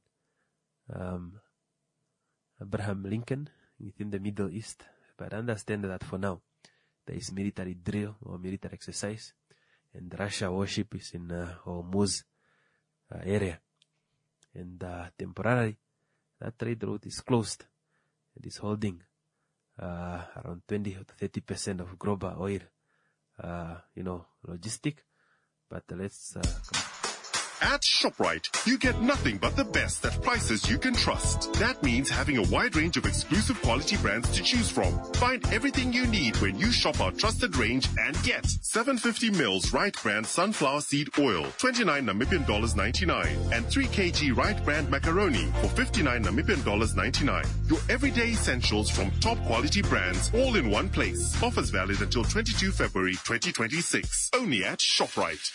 Abraham Lincoln within the Middle East. But understand that for now there is military drill or military exercise, and Russia warship is in Hormuz area, and temporarily that trade route is closed. It is holding around 20 to 30% of global oil, logistic. But let's At ShopRite, you get nothing but the best at prices you can trust. That means having a wide range of exclusive quality brands to choose from. Find everything you need when you shop our trusted range and get 750 mils Right Brand Sunflower Seed Oil, 29 Namibian dollars 99, and 3 kg Right Brand Macaroni for 59 Namibian dollars 99. Your everyday essentials from top quality brands, all in one place. Offers valid until 22 February 2026. Only at ShopRite.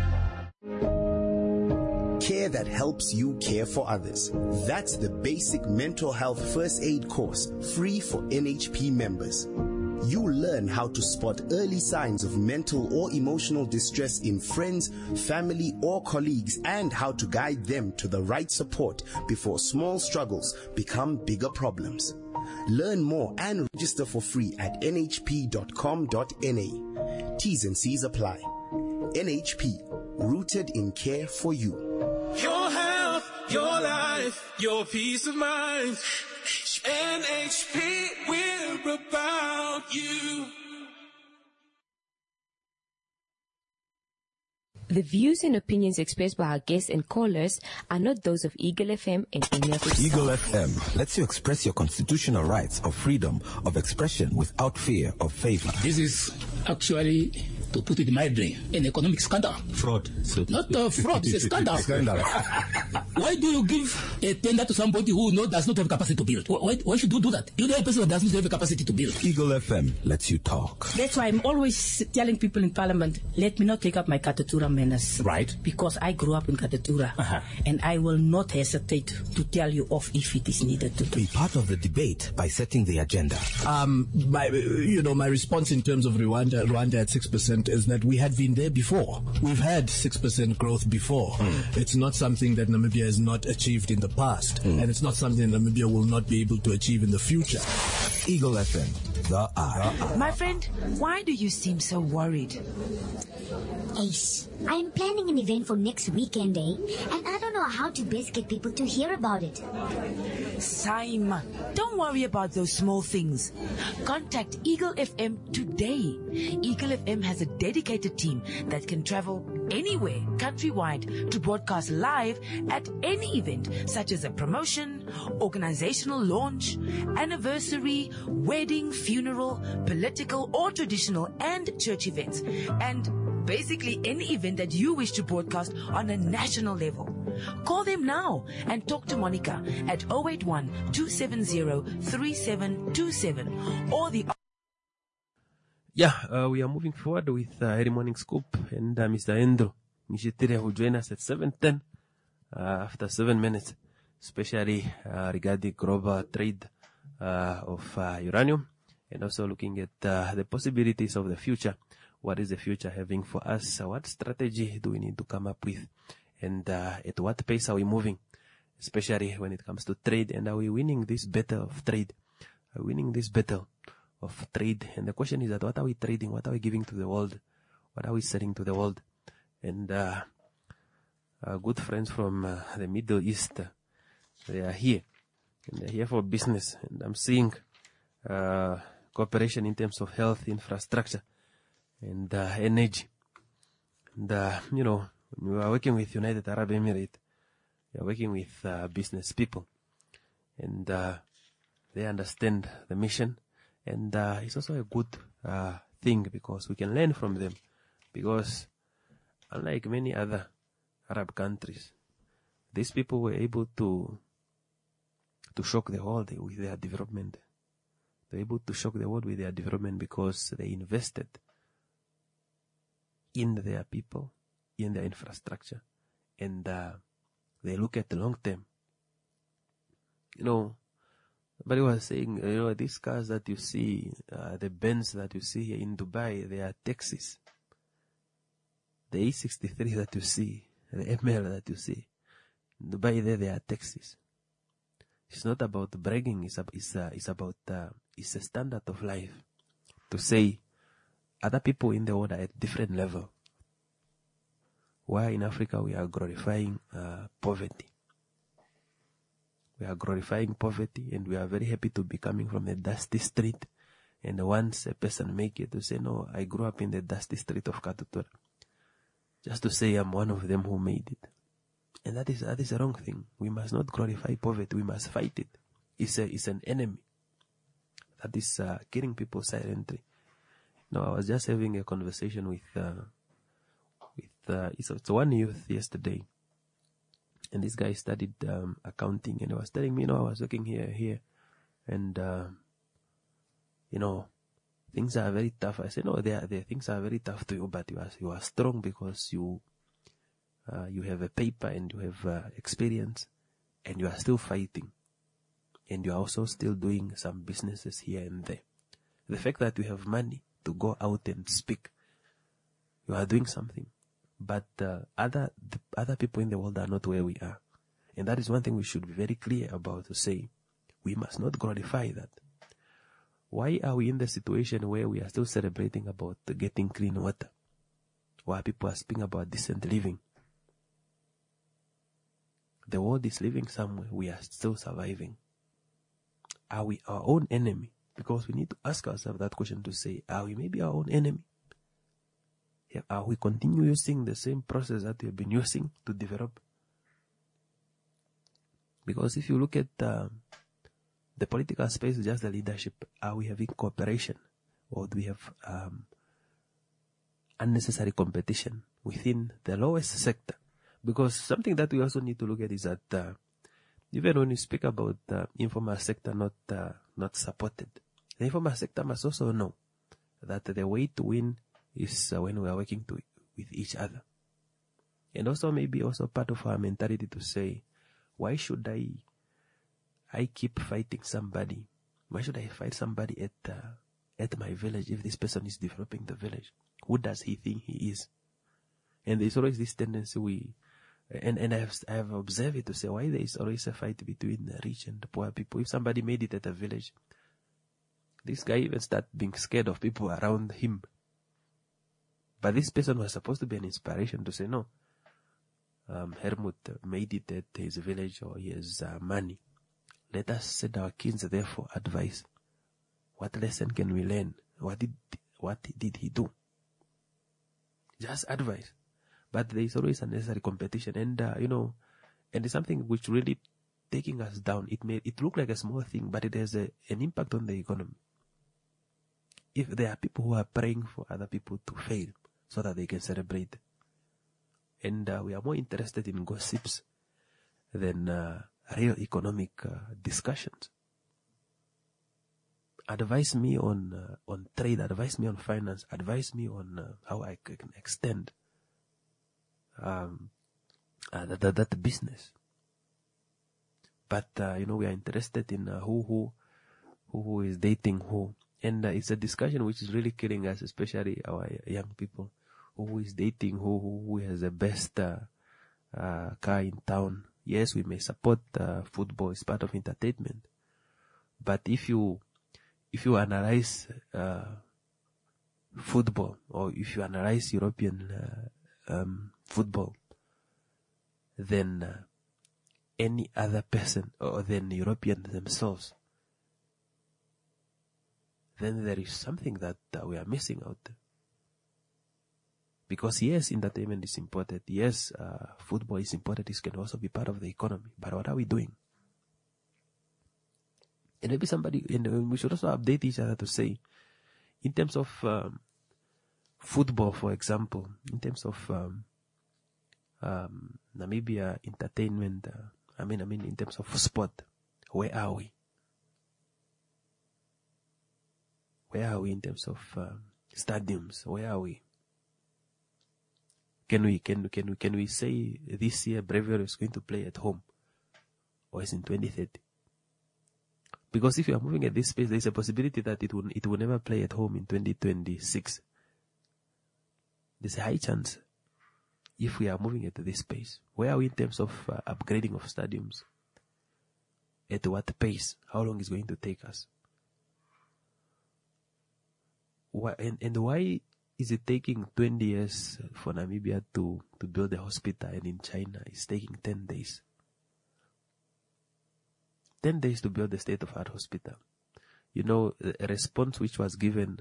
Care that helps you care for others. That's the basic mental health first aid course, free for NHP members. You learn how to spot early signs of mental or emotional distress in friends, family, or colleagues, and how to guide them to the right support before small struggles become bigger problems. Learn more and register for free at nhp.com.na. T's and C's apply. NHP, rooted in care for you. Your health, your life, your peace of mind. NHP, we're about you. The views and opinions expressed by our guests and callers are not those of Eagle FM and any of its Eagle staff. FM lets you express your constitutional rights of freedom of expression without fear of favor. This is actually, to put it mildly, an economic scandal. Fraud. Not fraud, it's a scandal. Why do you give a tender to somebody who does not have capacity to build? Why should you do that? You know a person that doesn't have a capacity to build. Eagle FM lets you talk. That's why I'm always telling people in Parliament, let me not take up my Katatura manners. Right. Because I grew up in Katatura. And I will not hesitate to tell you off if it is needed to do. Be part of the debate by setting the agenda. My response in terms of Rwanda at 6% is that we had been there before. We've had 6% growth before. It's not something that Namibia has not achieved in the past. And it's not something that Namibia will not be able to achieve in the future. Eagle FM, the eye. My friend, why do you seem so worried? Ace, I'm planning an event for next weekend, and I don't know how to best get people to hear about it. Saima, don't worry about those small things. Contact Eagle FM today. Eagle FM has a dedicated team that can travel anywhere countrywide to broadcast live at any event, such as a promotion, organizational launch, anniversary, wedding, funeral, political or traditional and church events, and basically any event that you wish to broadcast on a national level. Call them now and talk to Monica at 081-270-3727 or the... We are moving forward with Early Morning Scoop, and Mr. Andrew Mishitire will join us at 7:10 after 7 minutes, especially regarding global trade of uranium, and also looking at the possibilities of the future. What is the future having for us? What strategy do we need to come up with? And at what pace are we moving, especially when it comes to trade? And are we winning this battle of trade? Are we winning this battle of trade? And the question is that what are we trading? What are we giving to the world? What are we selling to the world? And our good friends from the Middle East, they are here. And they're here for business. And I'm seeing cooperation in terms of health, infrastructure, and energy. And, when you are working with United Arab Emirates, you are working with business people. And they understand the mission. And it's also a good thing because we can learn from them. Because unlike many other Arab countries, these people were able to shock the world with their development. They were able to shock the world with their development because they invested in their people, in their infrastructure, and they look at the long term. Somebody was saying, these cars that you see, the Benz that you see here in Dubai, they are taxis. The E63 that you see, the ML that you see, in Dubai, they are taxis. It's not about bragging, it's a standard of life. To say, other people in the world are at different level. Why in Africa we are glorifying poverty. We are glorifying poverty, and we are very happy to be coming from the dusty street. And once a person make it to say, no, I grew up in the dusty street of Katutura. Just to say I'm one of them who made it. And that is a wrong thing. We must not glorify poverty. We must fight it. It's an enemy that is killing people silently. I was just having a conversation with it's one youth yesterday, and this guy studied accounting, and he was telling me, I was working here, and things are very tough. I said, no, the things are very tough to you, but you are strong because you have a paper and you have experience, and you are still fighting, and you are also still doing some businesses here and there. The fact that you have money to go out and speak, you are doing something. But other people in the world are not where we are. And that is one thing we should be very clear about, to say we must not glorify that. Why are we in the situation where we are still celebrating about getting clean water, while people are speaking about decent living? The world is living somewhere. We are still surviving. Are we our own enemy? Because we need to ask ourselves that question to say, are we maybe our own enemy? we continue using the same process that we have been using to develop. Because if you look at the political space, just the leadership, are we having cooperation, or do we have unnecessary competition within the lowest sector? Because something that we also need to look at is that even when you speak about the informal sector not supported, the informal sector must also know that the way to win is when we are working with each other. And also maybe also part of our mentality to say, why should I keep fighting somebody? Why should I fight somebody at my village if this person is developing the village? Who does he think he is? And there's always this tendency and I have observed it to say why there is always a fight between the rich and the poor people. If somebody made it at a village, this guy even start being scared of people around him. But this person was supposed to be an inspiration to say, no, Helmut made it at his village, or he has money. Let us set our kids there for advice. What lesson can we learn? What did he do? Just advice. But there is always unnecessary competition, and and it's something which really taking us down. It look like a small thing, but it has an impact on the economy. If there are people who are praying for other people to fail so that they can celebrate, and we are more interested in gossips than real economic discussions. Advise me on trade, advise me on finance, advise me on how I can extend that business. But we are interested in who is dating who, and it's a discussion which is really killing us, especially our young people. Who is dating who has the best car in town? Yes, we may support football; it's part of entertainment. But if you analyze football, or if you analyze European football, then any other person, or than Europeans themselves, then there is something that we are missing out. Because yes, entertainment is important. Yes, football is important. It can also be part of the economy. But what are we doing? And maybe and we should also update each other to say, in terms of football, for example, in terms of Namibia entertainment, in terms of sport, where are we? Where are we in terms of stadiums? Where are we? Can we say this year Breviary is going to play at home, or is in 2030? Because if you are moving at this pace, there is a possibility that it will never play at home in 2026. There's a high chance if we are moving at this pace. Where are we in terms of upgrading of stadiums? At what pace? How long is it going to take us? And why is it taking 20 years for Namibia to build a hospital, and in China it's taking 10 days? 10 days to build a state-of-art hospital. A response which was given,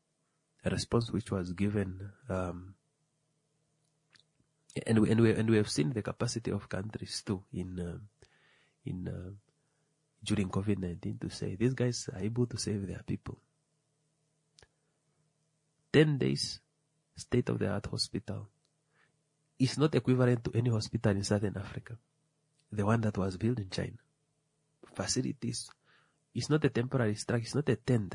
and we have seen the capacity of countries too during COVID-19 to say these guys are able to save their people. 10 days, state-of-the-art hospital is not equivalent to any hospital in Southern Africa, the one that was built in China. Facilities, it's not a temporary structure, it's not a tent.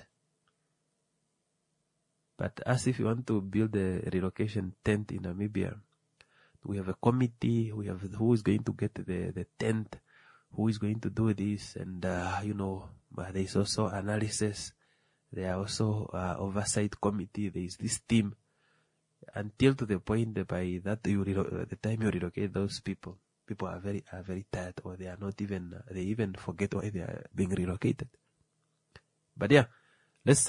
But as if you want to build a relocation tent in Namibia, we have a committee, we have who is going to get the tent, who is going to do this, and there is also analysis. There are also oversight committee. There is this team, until to the point that by that the time you relocate those people are very tired, or they are not even they even forget why they are being relocated. But yeah, let's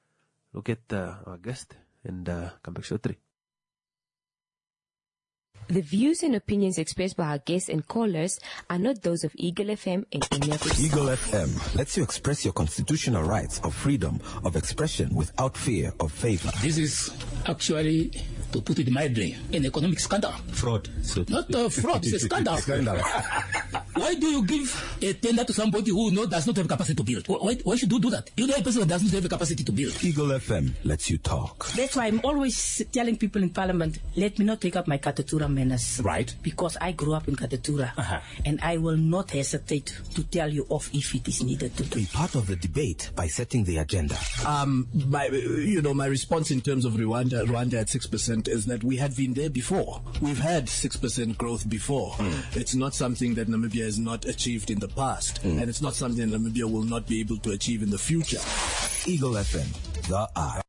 look at our guest and come back shortly. The views and opinions expressed by our guests and callers are not those of Eagle FM and any of its Eagle FM lets you express your constitutional rights of freedom of expression without fear of favor. This is actually, to put it mildly, an economic scandal. Fraud. So not fraud, it's a scandal. Why do you give a tender to somebody who does not have capacity to build? Why should you do that? You know a person that does not have the capacity to build. Eagle FM lets you talk. That's why I'm always telling people in Parliament, let me not take up my Katatura menace. Right. Because I grew up in Katatura. And I will not hesitate to tell you off if it is needed to Be part of the debate by setting the agenda. My response in terms of Rwanda at 6% is that we had been there before. We've had 6% growth before. It's not something that Namibia has not achieved in the past. And it's not something that Namibia will not be able to achieve in the future. Eagle FM, the eye.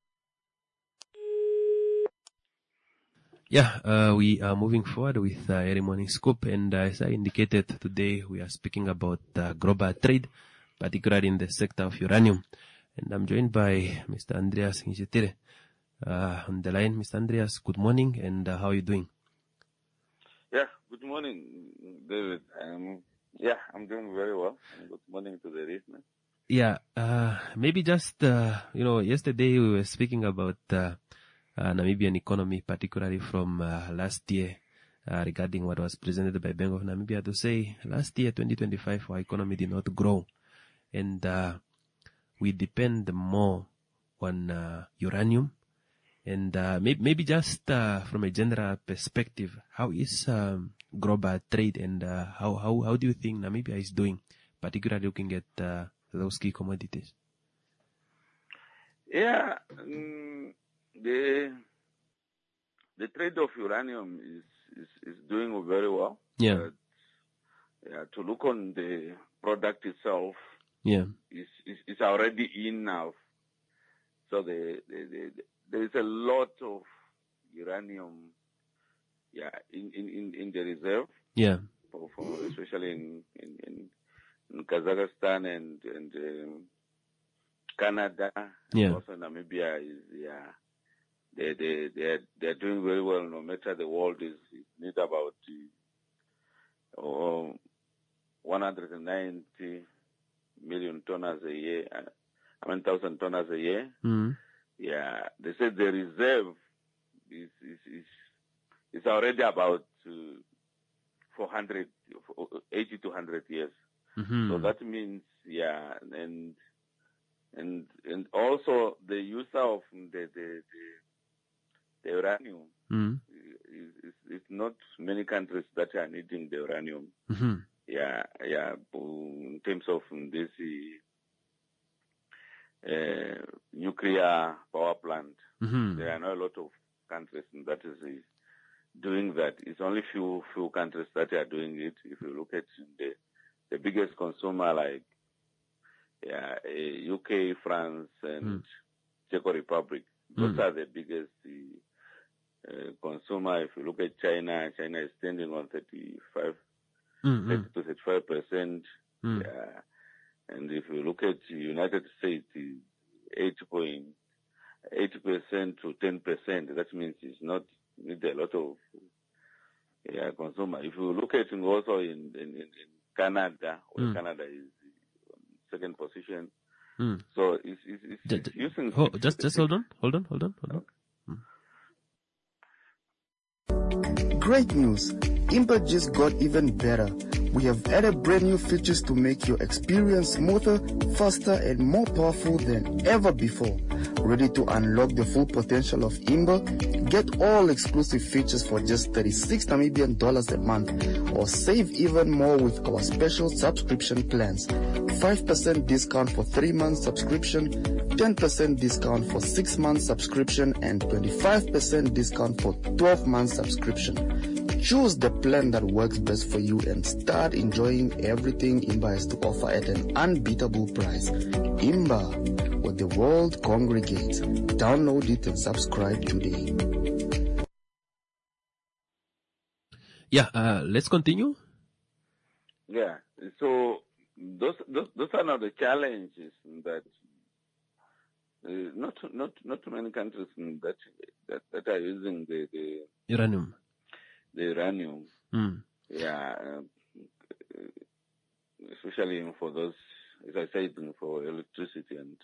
Yeah, we are moving forward with Early Morning Scoop, and as I indicated today, we are speaking about global trade, particularly in the sector of uranium. And I'm joined by Mr. Andreas Ngisitire on the line. Mr. Andreas, good morning, and how are you doing? Yeah, good morning, David. I'm doing very well. Good morning to the listeners. Yeah, maybe just, yesterday we were speaking about Namibian economy, particularly from last year, regarding what was presented by Bank of Namibia to say last year, 2025, our economy did not grow. And we depend more on uranium. And maybe just from a general perspective, how is global trade, and how do you think Namibia is doing, particularly looking at those key commodities? Yeah, the trade of uranium is doing very well. Yeah. To look on the product itself, is already in now. So there is a lot of uranium, in the reserve. Yeah. For especially in Kazakhstan and Canada. Yeah. Also Namibia is they're doing very well. No matter the world is need about 190 million tonnes a year. 1,000 tonnes a year. Yeah, they said the reserve is already about 80 to 100 years. So that means, and also the use of the uranium is not many countries that are needing the uranium. In terms of this nuclear power plant, there are not a lot of countries that is doing that. It's only few countries that are doing it. If you look at the biggest consumer like UK, France, and Czech Republic, those are the biggest consumer. If you look at China is standing on 30 to 35%. And if you look at the United States, 8% to 10%. That means it's not need a lot of consumer. If you look at it also in Canada, where Canada is second position. So it's using. Just hold on. Great news! Imba just got even better. We have added brand new features to make your experience smoother, faster, and more powerful than ever before. Ready to unlock the full potential of Imba? Get all exclusive features for just 36 Namibian dollars a month, or save even more with our special subscription plans. 5% discount for 3 months subscription, 10% discount for 6 months subscription, and 25% discount for 12 months subscription. Choose the plan that works best for you and start enjoying everything Imba has to offer at an unbeatable price. Imba, where the world congregates. Download it and subscribe today. Let's continue. Yeah, so those are now the challenges that not too many countries that are using the uranium. uranium. Yeah, especially for those, as I said, for electricity and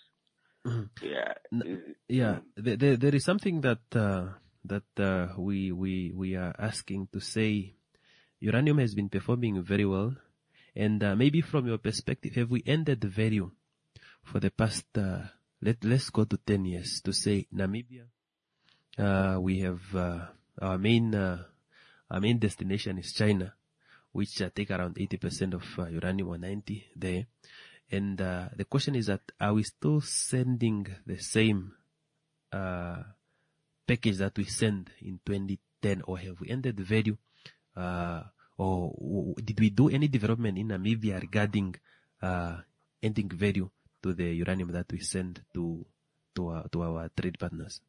There is something that we are asking to say. Uranium has been performing very well, and maybe from your perspective, have we ended the value for the past? Let's go to 10 years to say Namibia. We have our main destination is China, which take around 80% of uranium, or 90 there. And the question is that, are we still sending the same package that we sent in 2010, or have we ended the value? Or did we do any development in Namibia regarding ending value to the uranium that we send to our trade partners?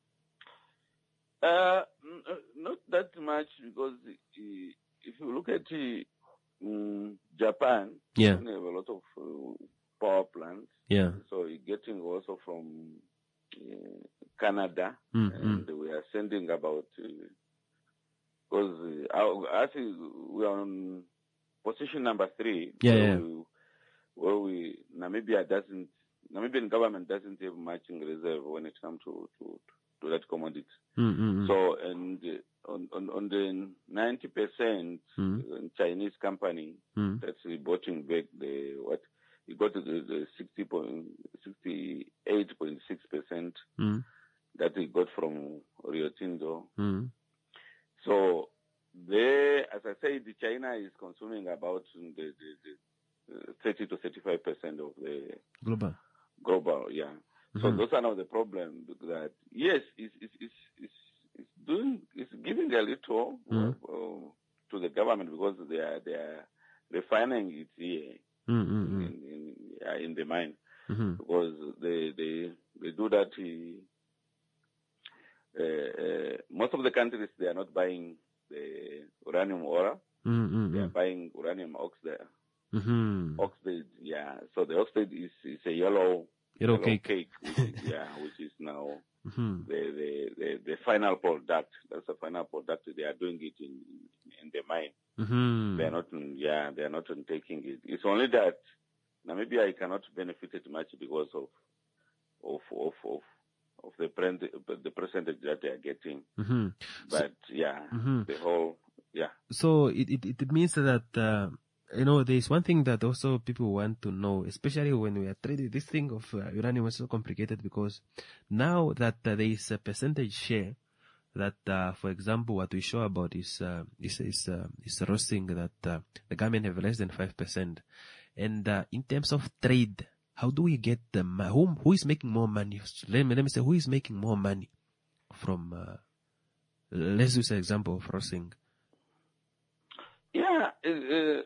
Not that much, because if you look at Japan, they have a lot of power plants. So you're getting also from Canada, and we are sending about, because actually we are on position number 3. Where Namibian government doesn't have matching reserve when it comes to that commodity. So, and on the 90% Chinese company that's reporting back you got to the 68.6% that we got from Rio Tinto. So there, as I said, China is consuming about the 30 to 35% of the global. So those are now the problem, that yes, it's giving a little to the government, because they are refining it here in the mine, because they do that. Most of the countries, they are not buying the uranium ore. They are buying uranium oxide. Oxide, so the oxide is a yellow cake, which is now the final product. That's the final product. They are doing it in the mine. They are not taking it. It's only that Namibia cannot benefit it much because of the percentage that they are getting. But the whole So it means that there is one thing that also people want to know, especially when we are trading. This thing of uranium is so complicated, because now that there is a percentage share that, for example, what we show about is roasting, that the government have less than 5%. And in terms of trade, how do we get the who is making more money? Let me say, who is making more money from? Let's use an example of roasting. The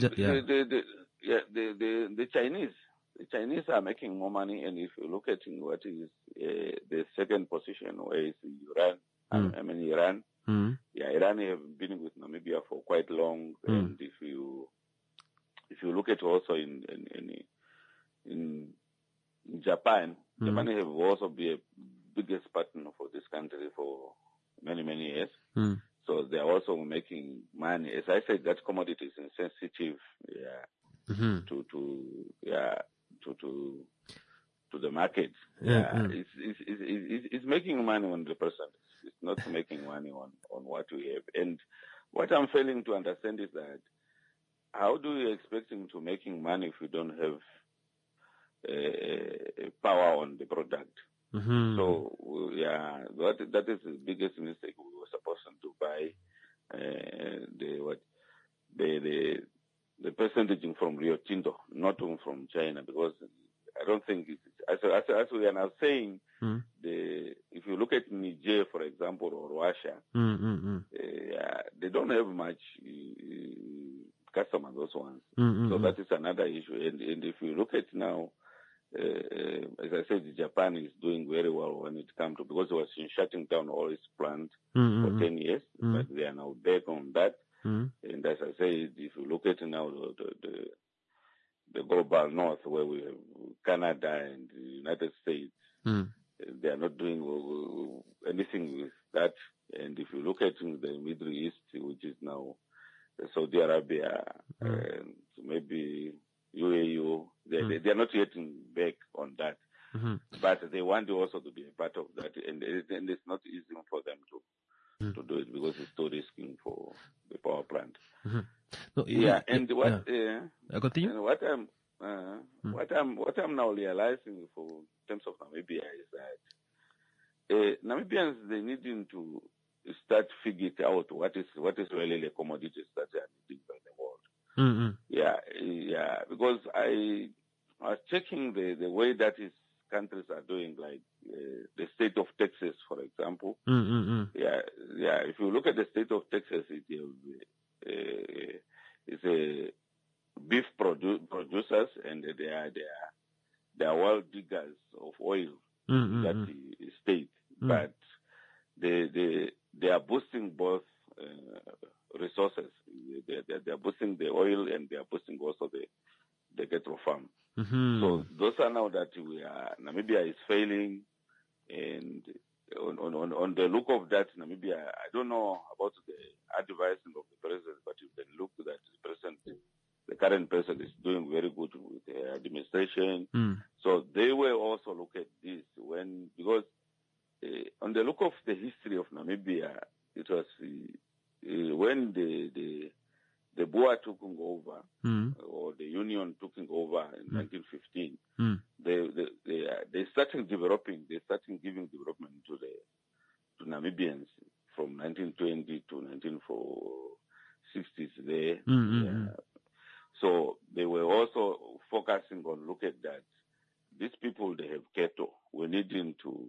Chinese are making more money, and if you look at what is the second position, where is Iran? Iran. Iran have been with Namibia for quite long, and if you look at also in Japan, Japan have also been a biggest partner for this country for many years. So they are also making money. As I said, that commodity is insensitive to the market. It's making money on the percent. It's not making money on what we have. And what I'm failing to understand is that, how do you expect him to making money if you don't have power on the product? So that is the biggest mistake. We were supposed to buy the percentage from Rio Tinto, not from China, because I don't think as we are now saying, if you look at Niger, for example, or Russia, they don't have much customers, those ones. So that is another issue. And if you look at now, as I said, Japan is doing very well when it comes to, because it was shutting down all its plants for 10 years, but they are now back on that. And as I said, if you look at now the global north, where we have Canada and the United States, they are not doing anything with that And if you look at the Middle East, which is now Saudi Arabia and maybe UAE, they are not yet back on that. But they want also to be a part of that, and it's not easy for them to do it because it's too risky for the power plant. No, continue. What I'm now realizing for in terms of Namibia is that Namibians, they needing to start figuring out what is really the commodities that they are needing by the world. Yeah, because I was checking the way that is countries are doing, like the state of Texas, for example. Yeah. If you look at the state of Texas, it's a beef producers, and they are well diggers of oil in that state. But they are boosting both resources. They are boosting the oil, and they are boosting also the cattle farm. So those are now that Namibia is failing, and on the look of that, Namibia, I don't know about the advising of the president, but you can look that the current president is doing very good with the administration. So they will also look at this because on the look of the history of Namibia, it was when the Boer took over, or the Union took over in 1915. They started developing. They started giving development to Namibians from 1920 to 1960s. There, so they were also focusing on look at that. These people, they have cattle. We need them to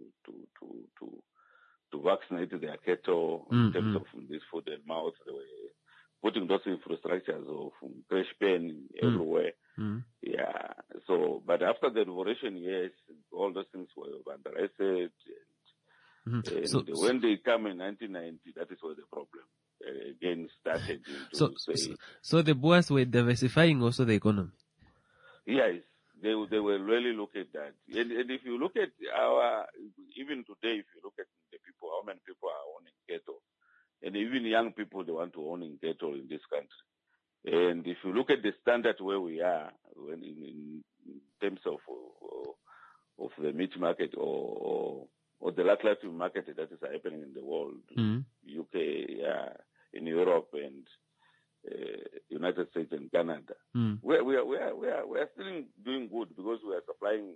vaccinate their cattle in terms of this foot and mouth. They were putting those infrastructures of crash pen everywhere. Yeah. So, but after the revolution, yes, all those things were vandalized. And when they come in 1990, that is where the problem again started. So the Boers were diversifying also the economy. Yes, they were really look at that. And if you look at even today, if you look at the people, how many people are owning cattle? And even young people, they want to own cattle in this country. And if you look at the standard where we are, when in terms of the meat market or the lackluster market that is happening in the world, UK, in Europe and United States and Canada, we are still doing good because we are supplying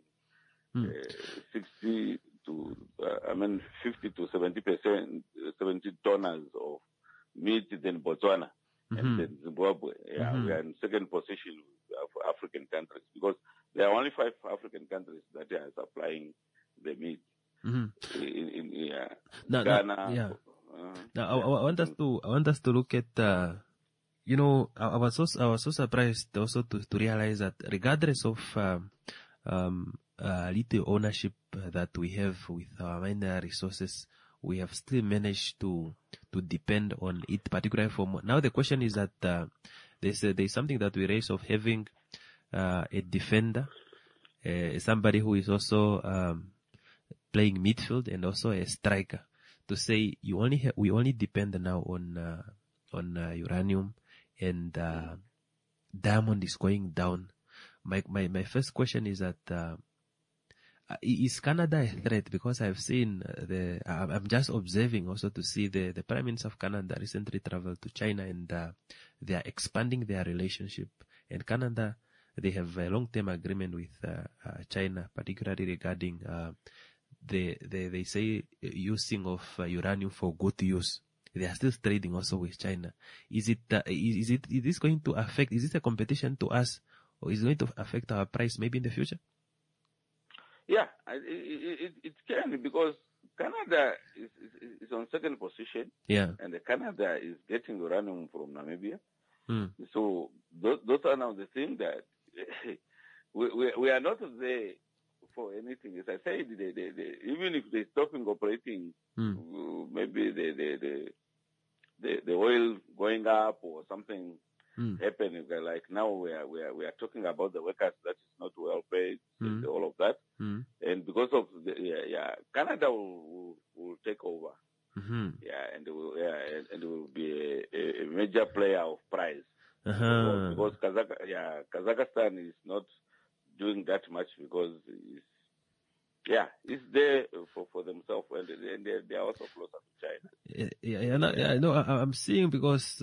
50 to 70%, 70 tonners of meat than Botswana and then Zimbabwe. We are in second position for African countries because there are only 5 African countries that are supplying the meat. Ghana. Now I want us to look at I was so surprised also to realize that regardless of little ownership that we have with our mineral resources, we have still managed to depend on it, particularly for more. Now the question is that there's something that we raise of having a defender, somebody who is also playing midfield and also a striker. To say we only depend now on uranium, and diamond is going down. My first question is that is Canada a threat? Because I've seen I'm just observing also to see the Prime Minister of Canada recently traveled to China, and they are expanding their relationship. And Canada, they have a long-term agreement with China, particularly regarding they say using of uranium for good use. They are still trading also with China. Is this going to affect? Is it a competition to us, or is it going to affect our price maybe in the future? Yeah, it can, because Canada is on second position. Yeah, and Canada is getting uranium from Namibia. So those are now the thing that we are not there for anything. As I said, even if they stopping operating, maybe the oil going up or something happening. Like now we are talking about the workers that is not well paid, and all of that. And because of Canada will take over. Yeah, and it will be a major player of prize. Because Kazakhstan is not doing that much because it's there for themselves, and they are also closer to China. No, I'm seeing because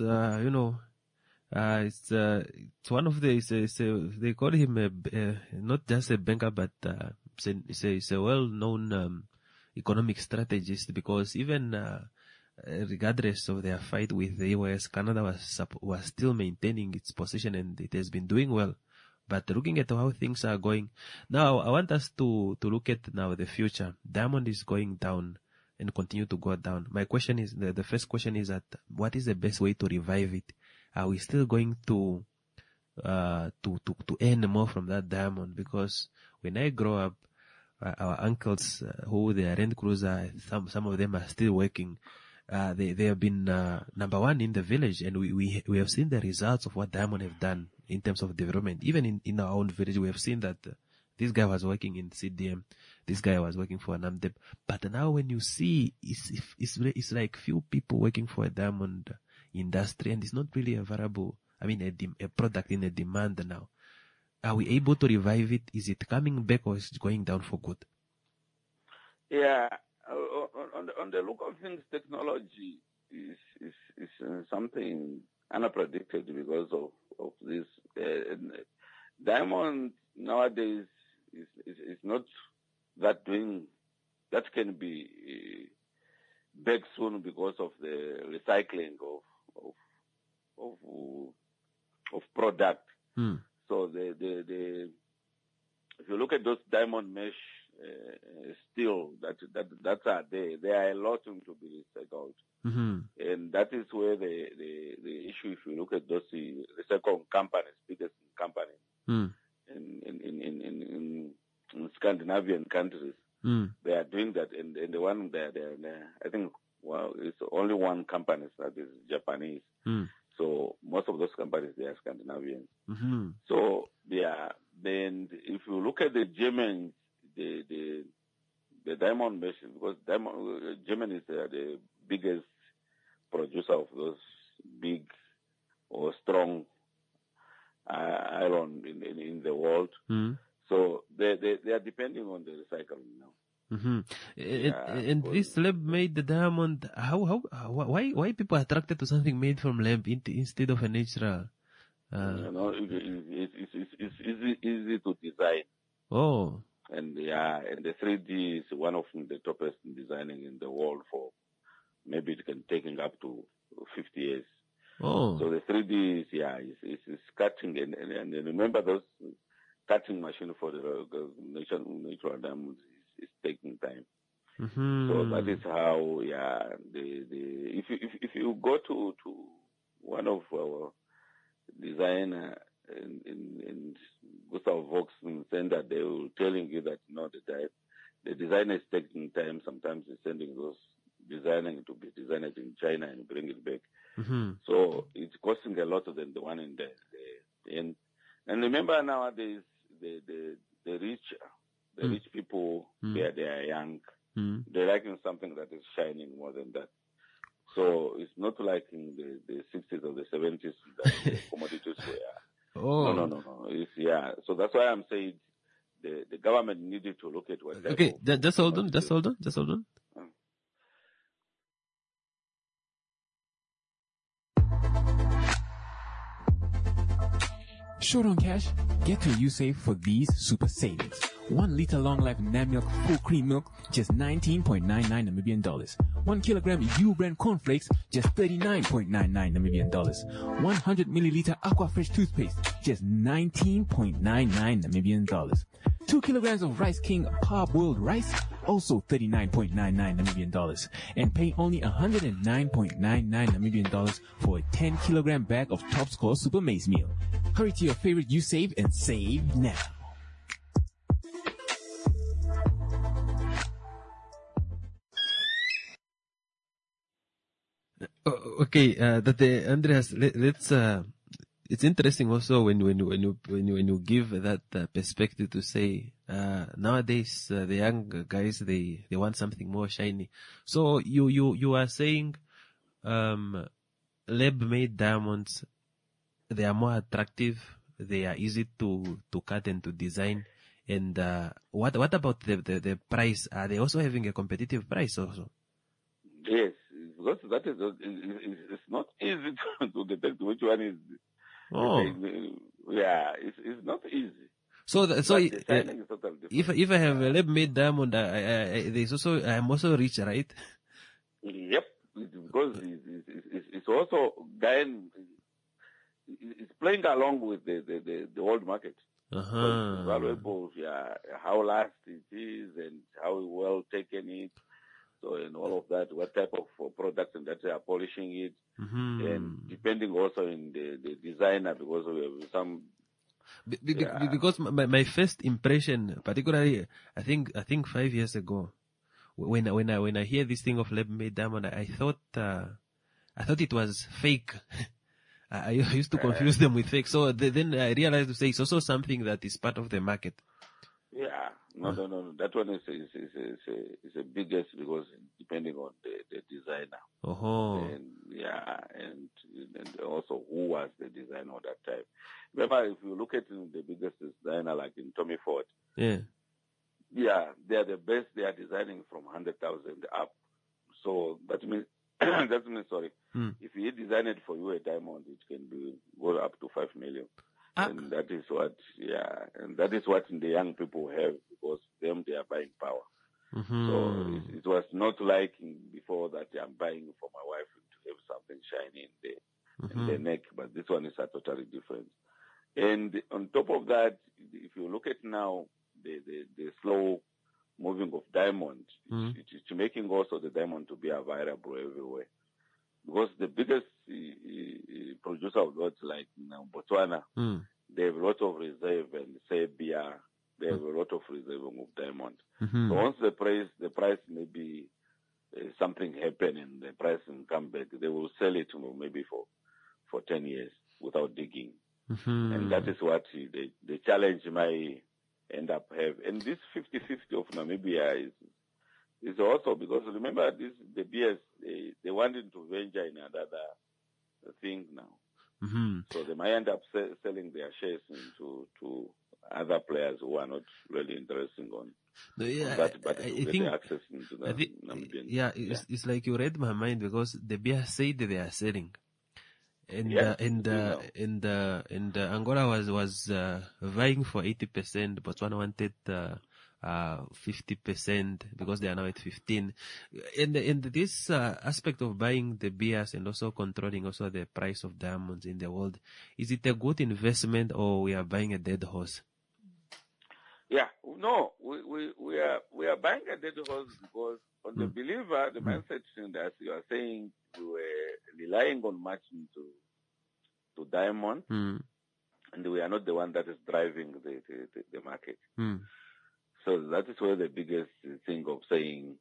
it's one of the they call him not just a banker, but it's a well-known economic strategist, because even regardless of their fight with the US, Canada was still maintaining its position, and it has been doing well. But looking at how things are going now, I want us to look at now the future. Diamond is going down and continue to go down. My question is, the first question is that what is the best way to revive it? Are we still going to earn more from that diamond? Because when I grow up, our uncles who they are rent cruiser, some of them are still working. They have been number one in the village, and we have seen the results of what Diamond have done in terms of development. Even in our own village, we have seen that this guy was working in CDM, this guy was working for Namdeb. But now when you see, it's like few people working for a diamond industry, and it's not really a variable, a product in a demand now. Are we able to revive it? Is it coming back, or is it going down for good? Yeah. On the look of things, technology is something unpredicted because of this. Diamond nowadays is not that can be back soon because of the recycling of product. So if you look at those diamond mesh steel that are there, they are a lot to be recycled. And that is where the issue, if you look at those recycling companies, biggest companies in Scandinavian countries, they are doing that. And the one there, I think, it's only one company that is Japanese. So most of those companies, they are Scandinavian. So then if you look at the Germans, the diamond mesh, because Germany is the biggest producer of those big or strong iron in the world. So they are depending on the recycling now. And this lab made the diamond. Why people are attracted to something made from lab instead of a natural? It's easy to design. Oh. And the 3D is one of the toppest in designing in the world. For maybe it can take up to 50 years. Oh. So the 3D is cutting, and remember those cutting machine for the natural diamonds is taking time. So that is how if you go to one of our designer in Gustav Volkswagen Center, they will telling you that the designer is taking time. Sometimes it's sending those designing to be designed in China and bring it back. So it's costing a lot than the one in the end. And remember nowadays the rich people, they are young. They're liking something that is shining more than that. So it's not like in the 60s or the 70s that the commodities were. Oh. No. So that's why I'm saying the government needed to look at what. Okay, just hold on. Short on cash? Get to USave for these super savings. 1 liter long life Namilk full cream milk, just 19.99 Namibian dollars. 1 kilogram U brand cornflakes, just 39.99 Namibian dollars. 100 milliliter Aquafresh toothpaste, just 19.99 Namibian dollars. 2 kilograms of Rice King parboiled rice, also 39.99 Namibian dollars. And pay only 109.99 Namibian dollars for a 10 kilogram bag of Top Score Super Maize Meal. Hurry to your favorite USave and save now. Okay, Andreas, let's it's interesting also when you give that perspective to say nowadays the young guys they want something more shiny. So you are saying lab-made diamonds, they are more attractive, they are easy to cut and to design. And what about the price? Are they also having a competitive price also? Yes, because that is it's not easy to detect which one is. Oh, it's not easy. So The designing is totally different. if I have a lab-made diamond, I'm also rich, right? Yep, because it's also then it's playing along with the old market. So it's valuable, how last it is and how well taken it. So and all of that, what type of products and that they are polishing it, and depending also in the designer, because we have some. Because my first impression, particularly, I think 5 years ago, when I hear this thing of lab-made diamond, I thought it was fake. I used to confuse them with fake. So then I realized to say it's also something that is part of the market. Yeah, no. That one is a biggest because depending on the designer. And also who was the designer at that time. Remember, if you look at the biggest designer like in Tommy Ford. Yeah, they are the best. They are designing from 100,000 up. So that means if he designed it for you a diamond, it can go up to 5 million. And that is what, and that is what the young people have, because they are buying power. So it was not like before that I'm buying for my wife to have something shiny in the neck, but this one is totally different. And on top of that, if you look at now the slow moving of diamond, it's making also the diamond to be available everywhere. Because the biggest producer of gold, like Botswana, they have a lot of reserve, and Serbia, they have a lot of reserve of diamond. So once the price maybe something happen and the price will come back, they will sell it maybe for 10 years without digging. And that is what the challenge might end up have. And this 50-50 of Namibia is also because remember the BS they wanted to venture in another thing now. So they might end up selling their shares to other players who are not really interested on that, but I think access into the Namibian. It's like you read my mind, because the BS said they are selling. And Angola was vying for 80%, Botswana wanted 50% because they are now at 15. And this aspect of buying the beers and also controlling also the price of diamonds in the world, is it a good investment or we are buying a dead horse? Yeah, no, we are buying a dead horse because on the believer, the mindset that you are saying we were relying on much to diamond, and we are not the one that is driving the market. So that is where the biggest thing of saying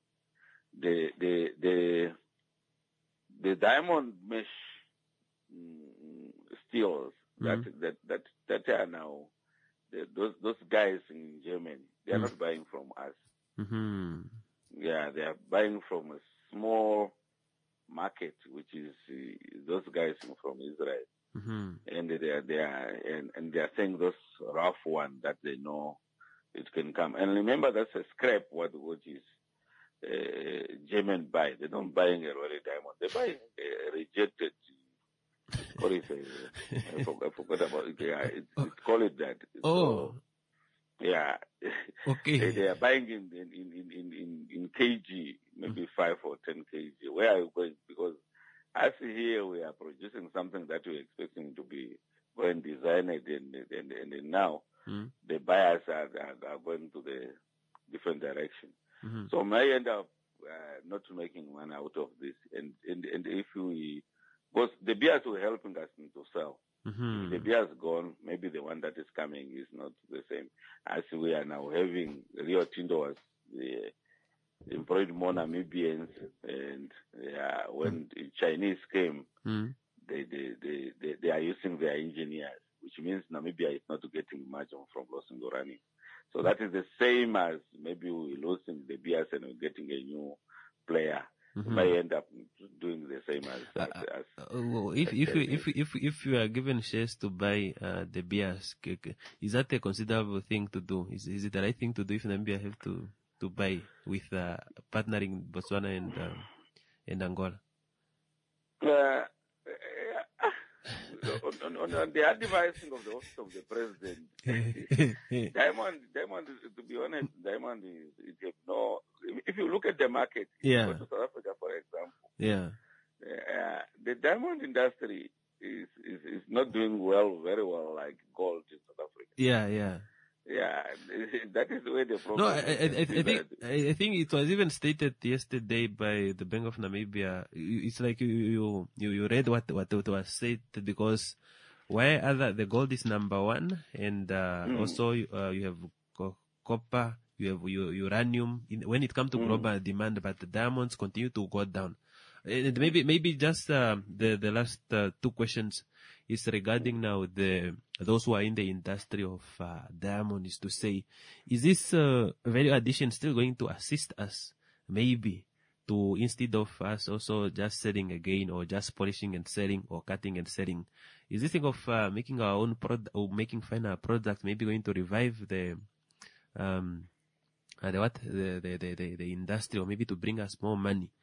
the diamond mesh steels that are now those guys in Germany, they are not buying from us. Yeah, they are buying from a small market, which is those guys from Israel. And they are saying those rough one that they know it can come. And remember, that's a scrap what is German buy. They don't buy a really diamond. They buy a rejected. What is it? I forgot about it. Yeah, it's call it that. So, yeah. Okay. They are buying in kg, maybe 5 or 10 kg. Where are you going? Because as here we are producing something that we're expecting to be going designed, and now the buyers are going to the different direction. So may end up not making money out of this. And if we, because the beers were helping us to sell. If the beer is gone, maybe the one that is coming is not the same. As we are now having Rio Tinto was employed more Namibians, and when the Chinese came, they are using their engineers, which means Namibia is not getting much from losing uranium. So that is the same as maybe we're losing the BS and we're getting a new player. We may end up doing the same as if you are given shares to buy the BS, is that a considerable thing to do? Is it the right thing to do if Namibia have to buy with partnering Botswana and Angola? On the advising of the office of the president, Diamond, to be honest, Diamond is no. If you look at the market, go to South Africa, for example, the diamond industry is not doing very well like gold in South Africa. Yeah, that is the way the problem. No, I think it was even stated yesterday by the Bank of Namibia. It's like you read what was said, because the gold is number one, and also you have copper, you have uranium when it comes to global demand, but the diamonds continue to go down. And maybe just the last two questions is regarding now those who are in the industry of diamond, is to say, is this value addition still going to assist us maybe to, instead of us also just selling again or just polishing and selling or cutting and selling, is this thing of making our own product or making final products maybe going to revive the industry, or maybe to bring us more money?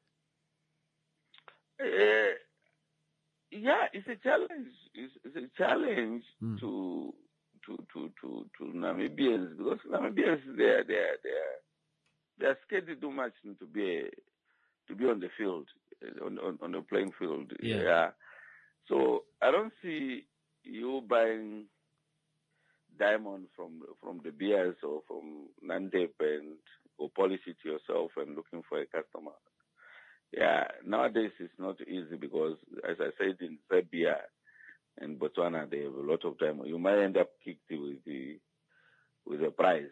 Yeah, it's a challenge. It's a challenge to Namibians, because Namibians they're scared too much to be on the field, on the playing field. Yeah. So I don't see you buying diamond from the BS or from Nandep and go polish it yourself and looking for a customer. Yeah, nowadays it's not easy, because, as I said, in Zambia and Botswana, they have a lot of diamond. You might end up kicked with the price.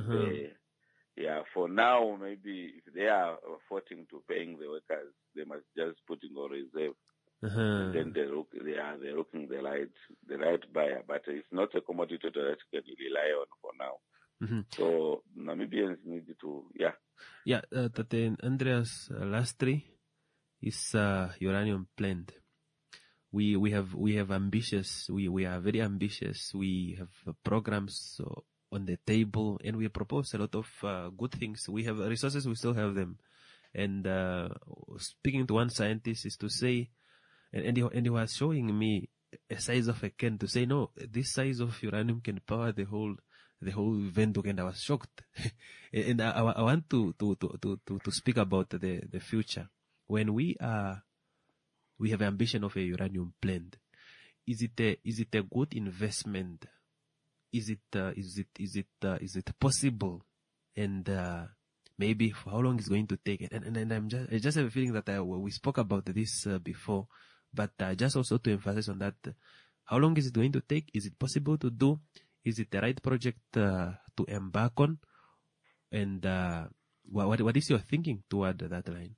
For now, maybe if they are affording to paying the workers, they must just put in on reserve. And then they're looking the right buyer, but it's not a commodity that you can rely on for now. So Namibians need to, Tate Andreas Lastri is uranium plant. We have ambitious. We are very ambitious. We have programs on the table, and we propose a lot of good things. We have resources. We still have them. And speaking to one scientist is to say, and he was showing me a size of a can, to say, no, this size of uranium can power the whole Windhoek, and I was shocked. And I want to speak about the future. When we have ambition of a uranium plant, is it a good investment? Is it possible? And maybe for how long it's going to take? And I just have a feeling that we spoke about this before, but just also to emphasize on that, how long is it going to take? Is it possible to do? Is it the right project to embark on? And what is your thinking toward that line?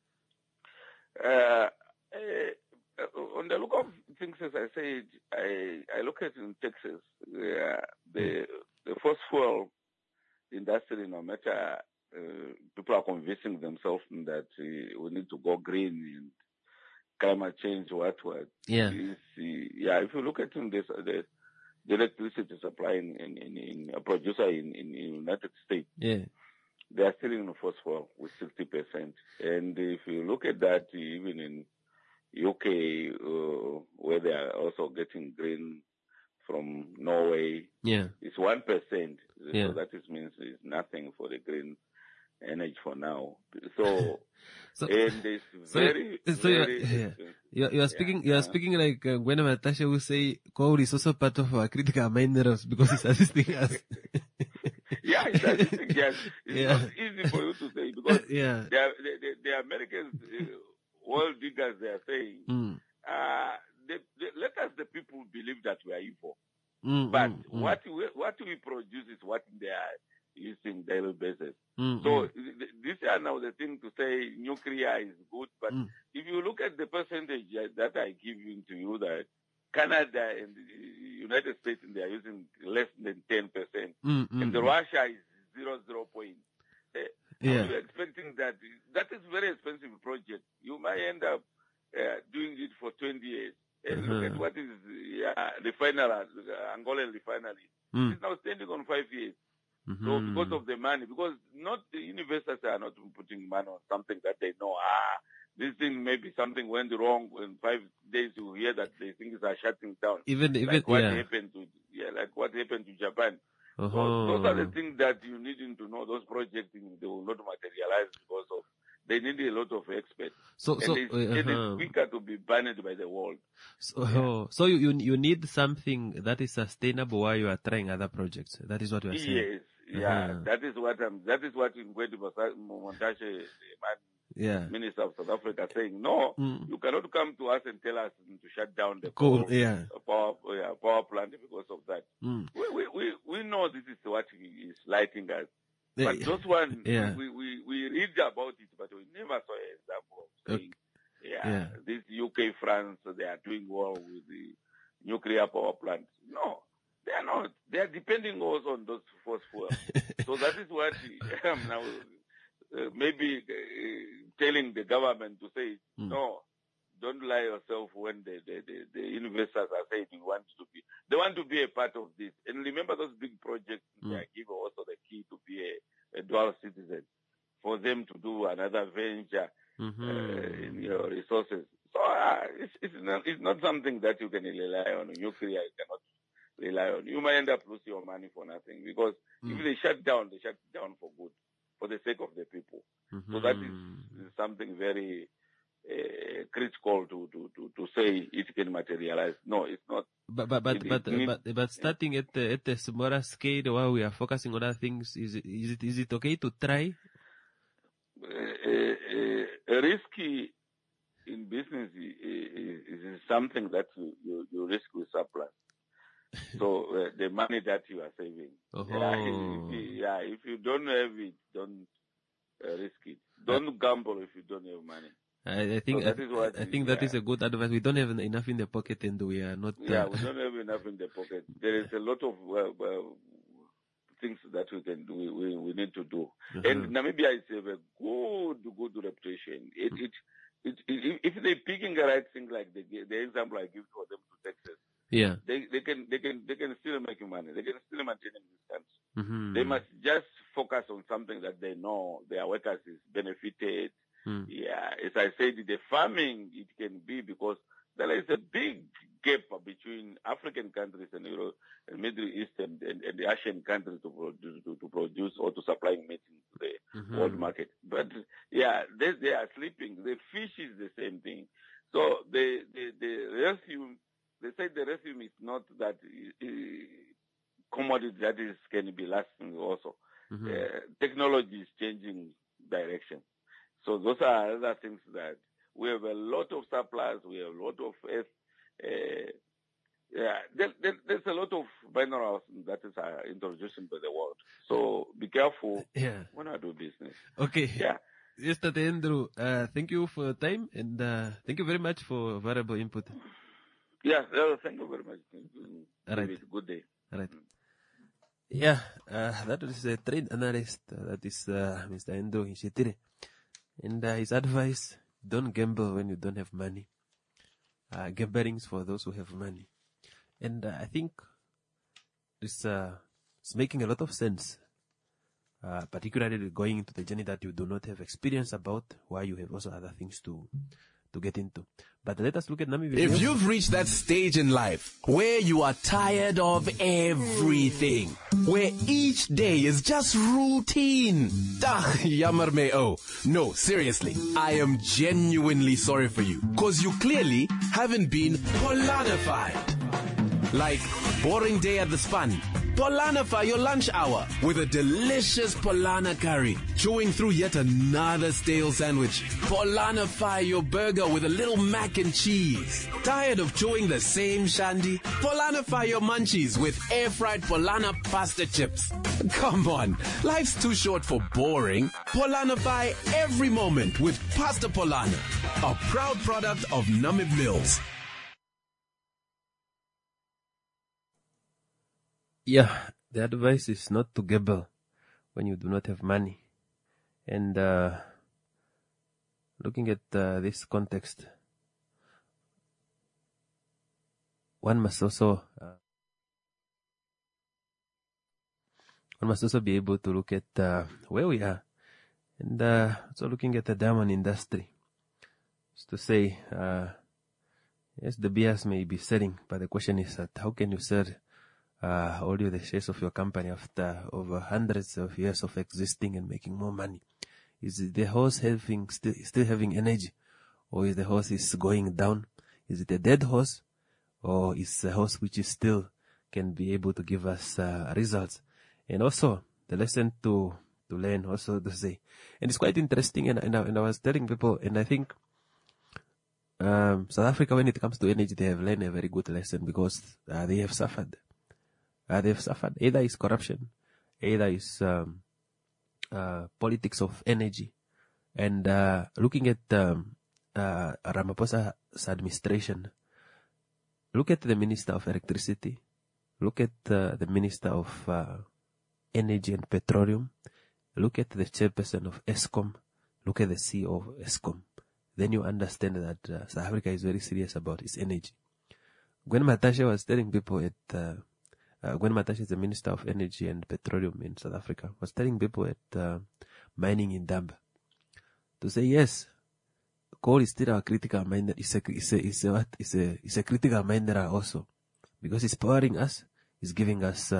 On the look of things, as I said, I look at it in Texas, the fossil fuel industry, no matter people are convincing themselves that we need to go green and climate change, what. Yeah. If you look at the electricity supply in a producer in United States, they are still in fossil fuel with 60%. And if you look at that, even in UK, where they are also getting green from Norway, it's 1%. So that means it's nothing for the green energy for now. So and it's you are speaking like when Natasha will say coal is also part of our critical minerals because it's assisting us. It's assisting us. It's not easy for you to say, because the Americans, world diggers, they are saying, let us the people believe that we are evil. But what we produce is what they are using daily basis. So this are now the thing to say nuclear is good, but if you look at the percentage that I give to you, that Canada and the United States, they are using less than 10%. And the Russia is 0 point. You're expecting that. That is very expensive project. You might end up doing it for 20 years. And look at what is refinery, Angolan refinery. It's now standing on 5 years. So because of the money, because not the investors are not putting money on something that they know, this thing maybe something went wrong. In 5 days you hear that the things are shutting down. Even what happened to like what happened to Japan. So those are the things that you need to know. Those projects, they will not materialize because of they need a lot of experts. It is quicker to be banned by the world. So you need something that is sustainable while you are trying other projects. That is what you are saying. Yes, that is what Ngwedi Montashe, Minister of South Africa, saying. No, you cannot come to us and tell us to shut down the power plant because of that. We know this is what is lighting us. But those ones, we read about it, but we never saw an example of saying, this UK, France, they are doing well with the nuclear power plants. No, they are not. They are depending also on those fossil fuels. So that is what now maybe telling the government to say, no, don't lie yourself when the investors are saying they want to be a part of this. And remember those big projects, they are given also the key to be a dual citizen for them to do another venture in your resources. So it's not something that you can rely on. Nuclear you cannot rely on. You might end up losing your money for nothing because if they shut down for good, for the sake of the people. So that is something very critical to say it can materialize. No, it's not. But starting at the smaller scale while we are focusing on other things, is it okay to try? Risky in business is something that you risk with surplus. So the money that you are saving, if you don't have it, don't risk it. Don't gamble if you don't have money. I think that is a good advice. We don't have enough in the pocket, and we are not. we don't have enough in the pocket. There is a lot of things that we can do. We need to do. And Namibia is a good reputation. If they're picking the right thing, like the example I give for them to Texas. They can still make money. They can still maintain this country. They must just focus on something that they know their workers is benefited. As I said, the farming it can be because there is a big gap between African countries and Europe and Middle East and the Asian countries to produce or to supply meat to the world market. But they are sleeping. The fish is the same thing. So the resume. They say the resume is not that commodity that can be lasting also. Technology is changing direction. So those are other things that we have a lot of supplies, we have a lot of there's a lot of minerals that is introduced by the world. So be careful when I do business. Okay. Mr. Andrew, thank you for your time and thank you very much for valuable input. Thank you very much. All right. Good day. All right. That is a trade analyst. That is Mr. Andrew Nshitire. And his advice, don't gamble when you don't have money. Gambling is for those who have money. And I think this is making a lot of sense, particularly going into the journey that you do not have experience about, while you have also other things to get into. But let us look at Namibia. If you've reached that stage in life where you are tired of everything, where each day is just routine, yammer me oh. No, seriously, I am genuinely sorry for you, cause you clearly haven't been Polanified. Like boring day at the Span. Polanify your lunch hour with a delicious Polana curry. Chewing through yet another stale sandwich. Polanify your burger with a little mac and cheese. Tired of chewing the same shandy? Polanify your munchies with air-fried Polana pasta chips. Come on, life's too short for boring. Polanify every moment with Pasta Polana, a proud product of Namib Mills. Yeah, the advice is not to gamble when you do not have money. And looking at this context, one must also be able to look at where we are, and also looking at the diamond industry. Just to say, yes, the beers may be selling, but the question is that how can you sell all the shares of your company after over hundreds of years of existing and making more money? Is the horse still having energy, or is the horse is going down? Is it a dead horse, or is a horse which is still can be able to give us results? And also the lesson to learn, also to say, and it's quite interesting. And I was telling people, and I think South Africa, when it comes to energy, they have learned a very good lesson, because they have suffered. They've suffered. Either is corruption, either is politics of energy. And looking at Ramaphosa's administration, look at the Minister of Electricity, look at the Minister of Energy and Petroleum, look at the chairperson of ESCOM, look at the CEO of ESCOM. Then you understand that South Africa is very serious about its energy. Gwen Matashe was telling people at Gwen Matashe is the Minister of Energy and Petroleum in South Africa, was telling people at mining in Damba to say, yes, coal is still a critical mineral. It's a critical mineral also, because it's powering us, it's giving us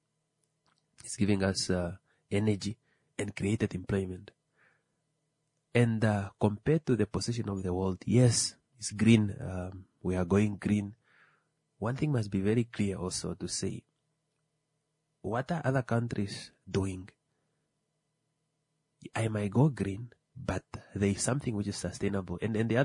energy and created employment. And compared to the position of the world, yes, it's green. We are going green. One thing must be very clear also to say, what are other countries doing? I might go green, but there is something which is sustainable. And look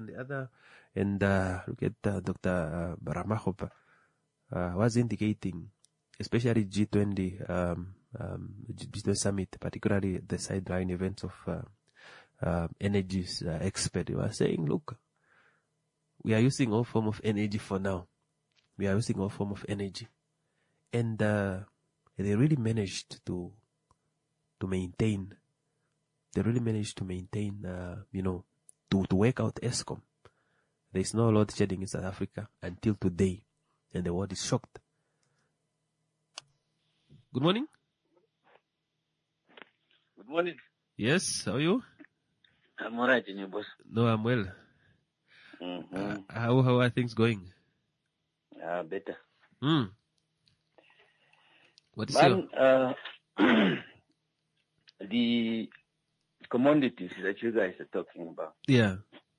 at Dr. Ramaphosa was indicating, especially G20 Business Summit, particularly the sideline events of energy's expert. He was saying, look, we are using all form of energy for now. We are using all form of energy, and they really managed to maintain. They really managed to maintain, to work out ESCOM. There is no load shedding in South Africa until today, and the world is shocked. Good morning. Good morning. Yes, how are you? I'm alright, and you, boss? No, I'm well. Mm-hmm. How are things going? Better. What is the commodities that you guys are talking about? Yeah.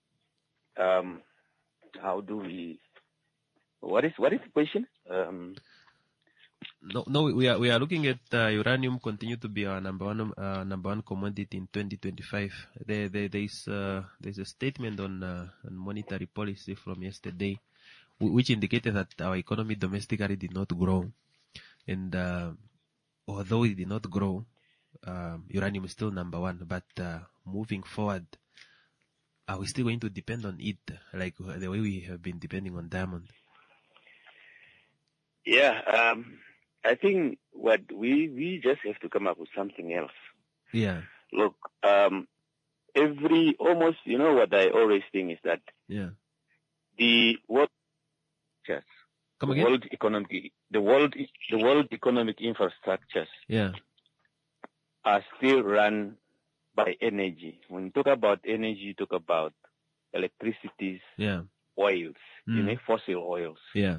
How do we? What is the question? No, we are looking at uranium continue to be our number one commodity in 2025. There's a statement on monetary policy from yesterday, which indicated that our economy domestically did not grow, and although it did not grow, uranium is still number one. But moving forward, are we still going to depend on it like the way we have been depending on diamond? Yeah. I think what we just have to come up with something else. Yeah. Look, almost, what I always think is that the world economic infrastructures are still run by energy. When you talk about energy, you talk about electricities, oils, fossil oils. Yeah.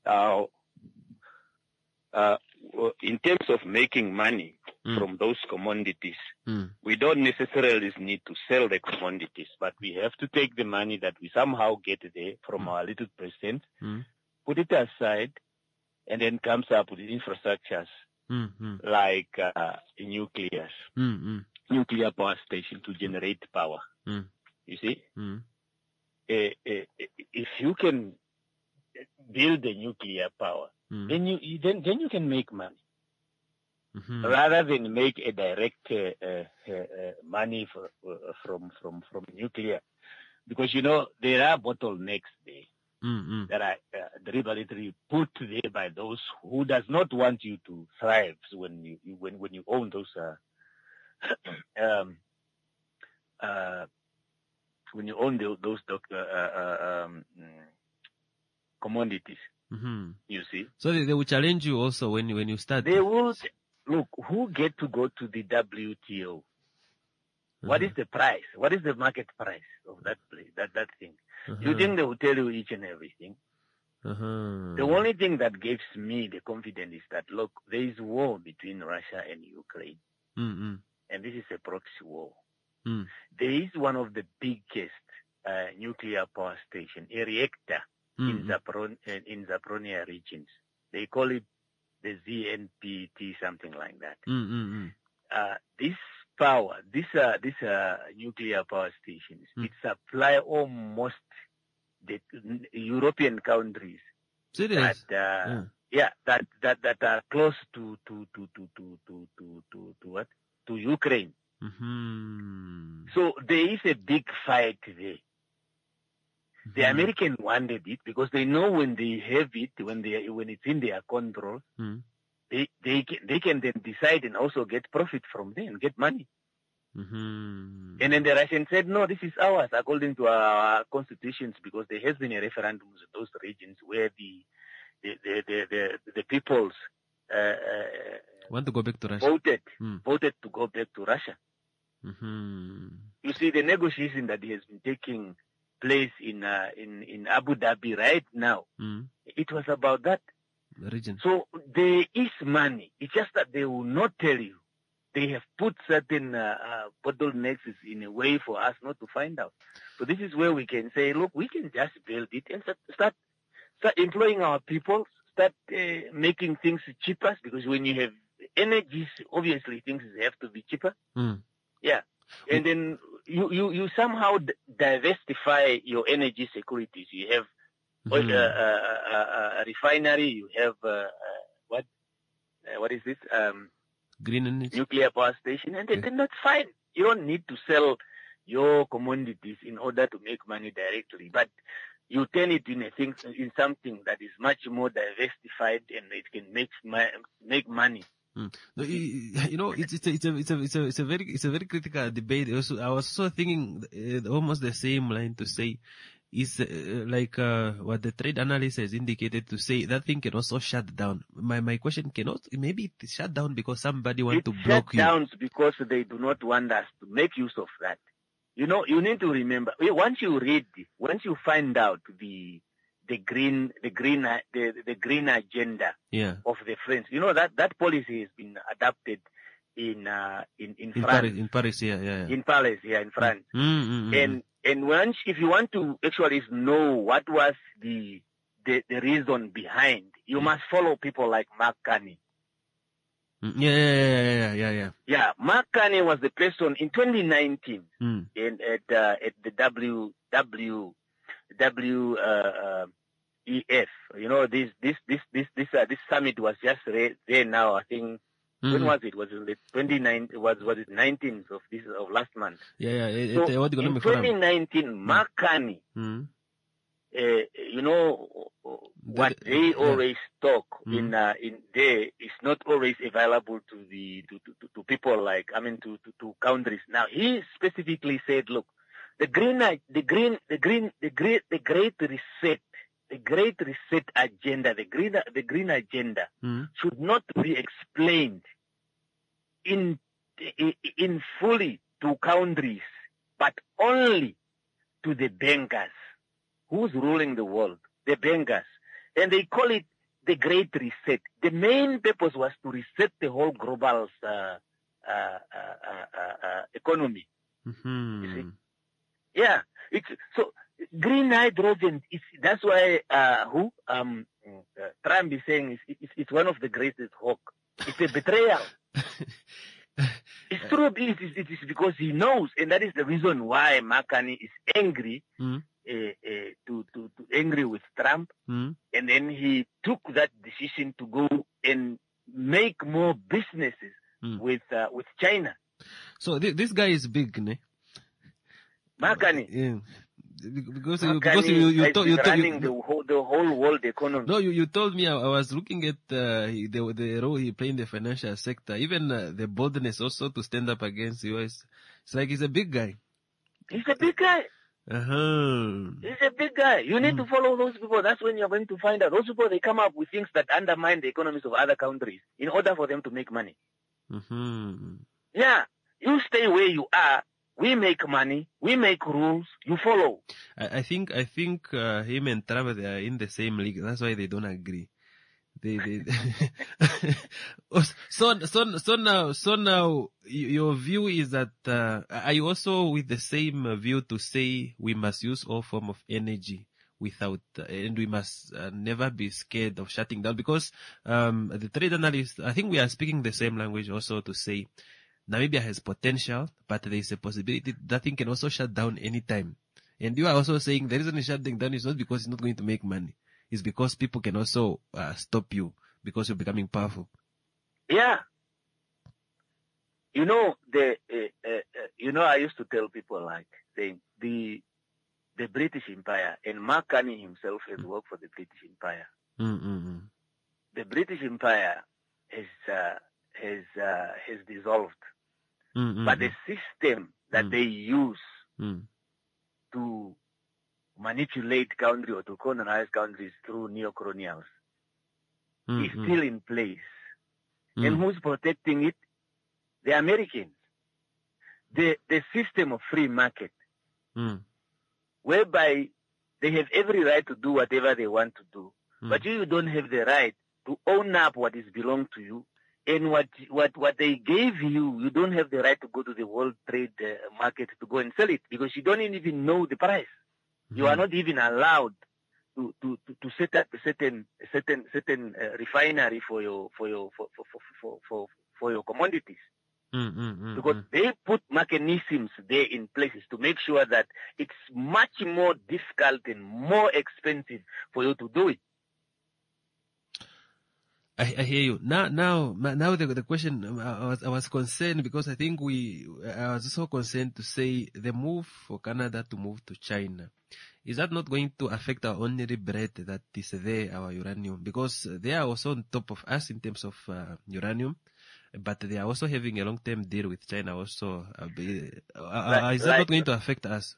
In terms of making money from those commodities, we don't necessarily need to sell the commodities, but we have to take the money that we somehow get there from our little percent, put it aside, and then comes up with infrastructures like nuclear power station to generate power. You see? If you can build the nuclear power, then you can make money, rather than make a direct money from nuclear, because there are bottlenecks there. that are deliberately put there by those who does not want you to thrive when you own those when you own those commodities. You see. So they will challenge you also when you start. They will look who get to go to the WTO. What is the price? What is the market price of that place, that thing? You think they will tell you each and everything? The only thing that gives me the confidence is that, look, there is war between Russia and Ukraine. And this is a proxy war. There is one of the biggest nuclear power station, a reactor in Zaporozhye regions. They call it the ZNPT, something like that. This power, this nuclear power stations, it supply almost the European countries Serious? that that are close to what? To Ukraine. So there is a big fight there. The Americans wanted it because they know when they have it, when it's in their control, they can then decide and also get profit from there and get money. And then the Russians said, no, this is ours according to our constitutions, because there has been a referendum in those regions where the peoples want to go back to Russia. Voted to go back to Russia. You see, the negotiation that has been taking place in Abu Dhabi right now, it was about that region. So there is money. It's just that they will not tell you. They have put certain bottlenecks in a way for us not to find out. So this is where we can say, look, we can just build it and start employing our people, start making things cheaper, because when you have energies, obviously things have to be cheaper. Yeah. And then you somehow diversify your energy securities. You have a refinery, you have what is this? Green energy. Nuclear power station, and then that's fine. You don't need to sell your commodities in order to make money directly, but you turn it in something that is much more diversified, and it can make money. No, you know, it's a very critical debate. Also, I was also thinking almost the same line to say. Is like what the trade analyst has indicated, to say that thing can also shut down. My question cannot, maybe it shut down because somebody wants to block you. It shut down because they do not want us to make use of that. You know, you need to remember, once you find out the green agenda of the French, you know, that policy has been adopted in France. In Paris, in Paris, in France. And once, if you want to actually know what was the reason behind, you must follow people like Mark Carney. Yeah. Mark Carney was the person in 2019 at the WEF. You know, this summit was just there now. I think. When was it? Was it 29th? Was it 19th of last month? So in 2019, Mark Carney, you know, what they always talk in there is not always available to people to countries. Now he specifically said, look, the great reset agenda, the green agenda should not be explained in fully to countries, but only to the bankers. Who's ruling the world? The bankers. And they call it the Great Reset. The main purpose was to reset the whole global economy. You see? Yeah. So green hydrogen that's why Trump is saying it's one of the greatest hoax. It's a betrayal. It's true. It is because he knows, and that is the reason why Mark Carney is angry, angry with Trump, and then he took that decision to go and make more businesses with China. So this guy is big, ne? Mark Carney. Yeah. Because Makani you has told been you running the whole world economy. No, you told me I was looking at the role he played in the financial sector, even the boldness also to stand up against US. It's like he's a big guy. He's a big guy. Uh-huh. He's a big guy. You need to follow those people. That's when you're going to find out. Those people, they come up with things that undermine the economies of other countries in order for them to make money. Mm-hmm. Yeah. You stay where you are. We make money. We make rules. You follow. I think him and Trump, they are in the same league. That's why they don't agree. They so now your view is that are you also with the same view to say we must use all form of energy without and we must never be scared of shutting down, because the trade analyst, I think we are speaking the same language also to say Namibia has potential, but there is a possibility that thing can also shut down anytime. And you are also saying the reason it's shutting down is not because it's not going to make money. It's because people can also stop you because you're becoming powerful. Yeah. You know, I used to tell people like saying the British Empire, and Mark Carney himself has worked for the British Empire. Mm-hmm. The British Empire has dissolved, but the system that they use to manipulate country or to colonize countries through neo-colonials is still in place. And who's protecting it? The Americans. The system of free market, whereby they have every right to do whatever they want to do, but you don't have the right to own up what is belong to you. And what they gave you, you don't have the right to go to the world trade market to go and sell it, because you don't even know the price. You are not even allowed to set up a certain refinery for your commodities. Because they put mechanisms there in places to make sure that it's much more difficult and more expensive for you to do it. I hear you. Now the question, I was concerned because I think I was also concerned to say the move for Canada to move to China. Is that not going to affect our ordinary bread that is there, our uranium? Because they are also on top of us in terms of uranium, but they are also having a long-term deal with China also. Is that not going to affect us?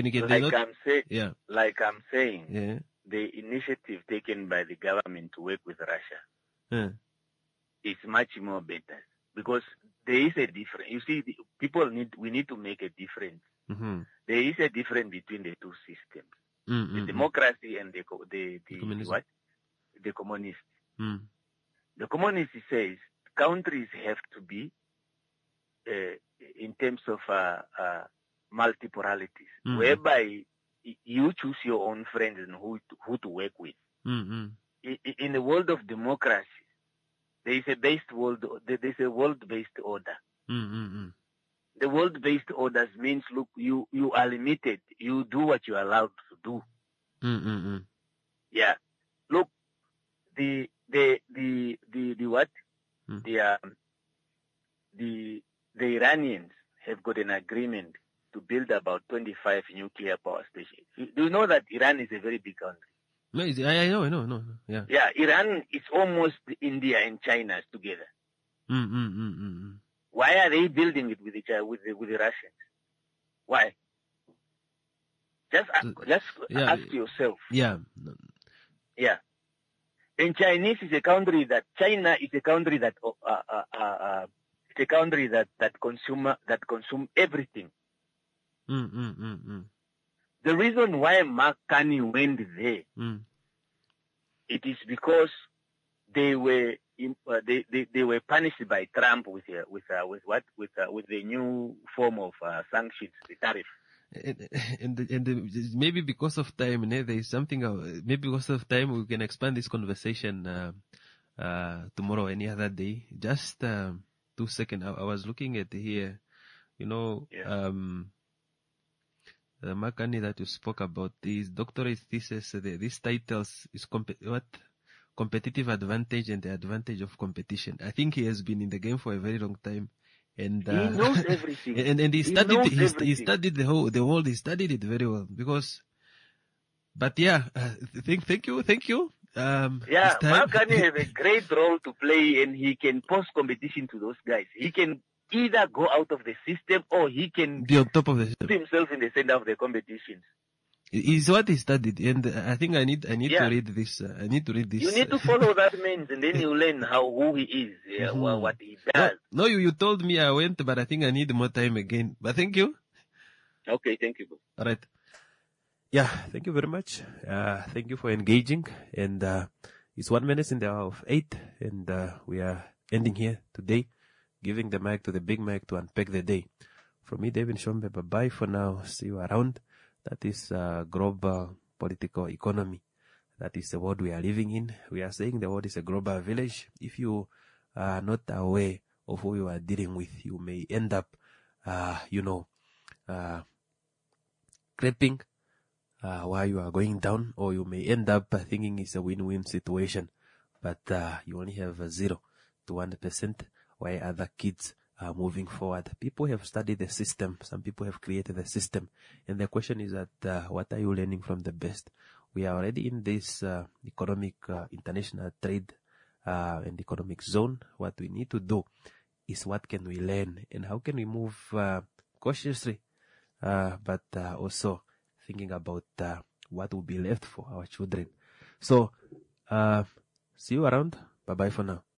Like I'm saying, the initiative taken by the government to work with Russia is much more better, because there is a difference. You see, we need to make a difference. There is a difference between the two systems, the democracy and the what? The communist. The communist says countries have to be in terms of multipluralities, whereby you choose your own friends and who to work with. In the world of democracy, there is a world-based order. The world-based orders means, look, you are limited. You do what you are allowed to do. Yeah. Look, the Iranians have got an agreement to build about 25 nuclear power stations. Do you know that Iran is a very big country? No, I know. Yeah. Yeah, Iran is almost India and China together. Why are they building it with the Russians? Why? Just ask yourself. Yeah. Yeah. And China is a country that consume everything. The reason why Mark Carney went there, it is because they were punished by Trump with the new form of sanctions, the tariff. And maybe because of time, there is something. Maybe because of time, we can expand this conversation tomorrow, any other day. Just 2 seconds. I was looking at here. The Mark Carney that you spoke about, these doctorate thesis, these titles is competitive advantage and the advantage of competition. I think he has been in the game for a very long time, and he knows everything. And he studied the world. He studied it very well, because But yeah, thank you. Yeah, Malkani has a great role to play, and he can post competition to those guys. He can either go out of the system or he can be on top of the system. Put himself in the center of the competition. Is what he studied, and I think I need to read this. I need to read this. You need to follow that means, and then you learn who he is, what he does. No, you told me I went, but I think I need more time again. But thank you. Okay, thank you. All right. Yeah, thank you very much. Thank you for engaging. And it's 1 minute in the hour of 8, and we are ending here today, giving the mic to the big mic to unpack the day. From me, David Shombe, bye for now. See you around. That is global political economy. That is the world we are living in. We are saying the world is a global village. If you are not aware of who you are dealing with, you may end up, creeping while you are going down, or you may end up thinking it's a win-win situation. But you only have 0 to 1%, while other kids are moving forward. People have studied the system. Some people have created the system. And the question is that what are you learning from the best? We are already in this economic, international trade and economic zone. What we need to do is what can we learn and how can we move cautiously, but also thinking about what will be left for our children. So, see you around. Bye-bye for now.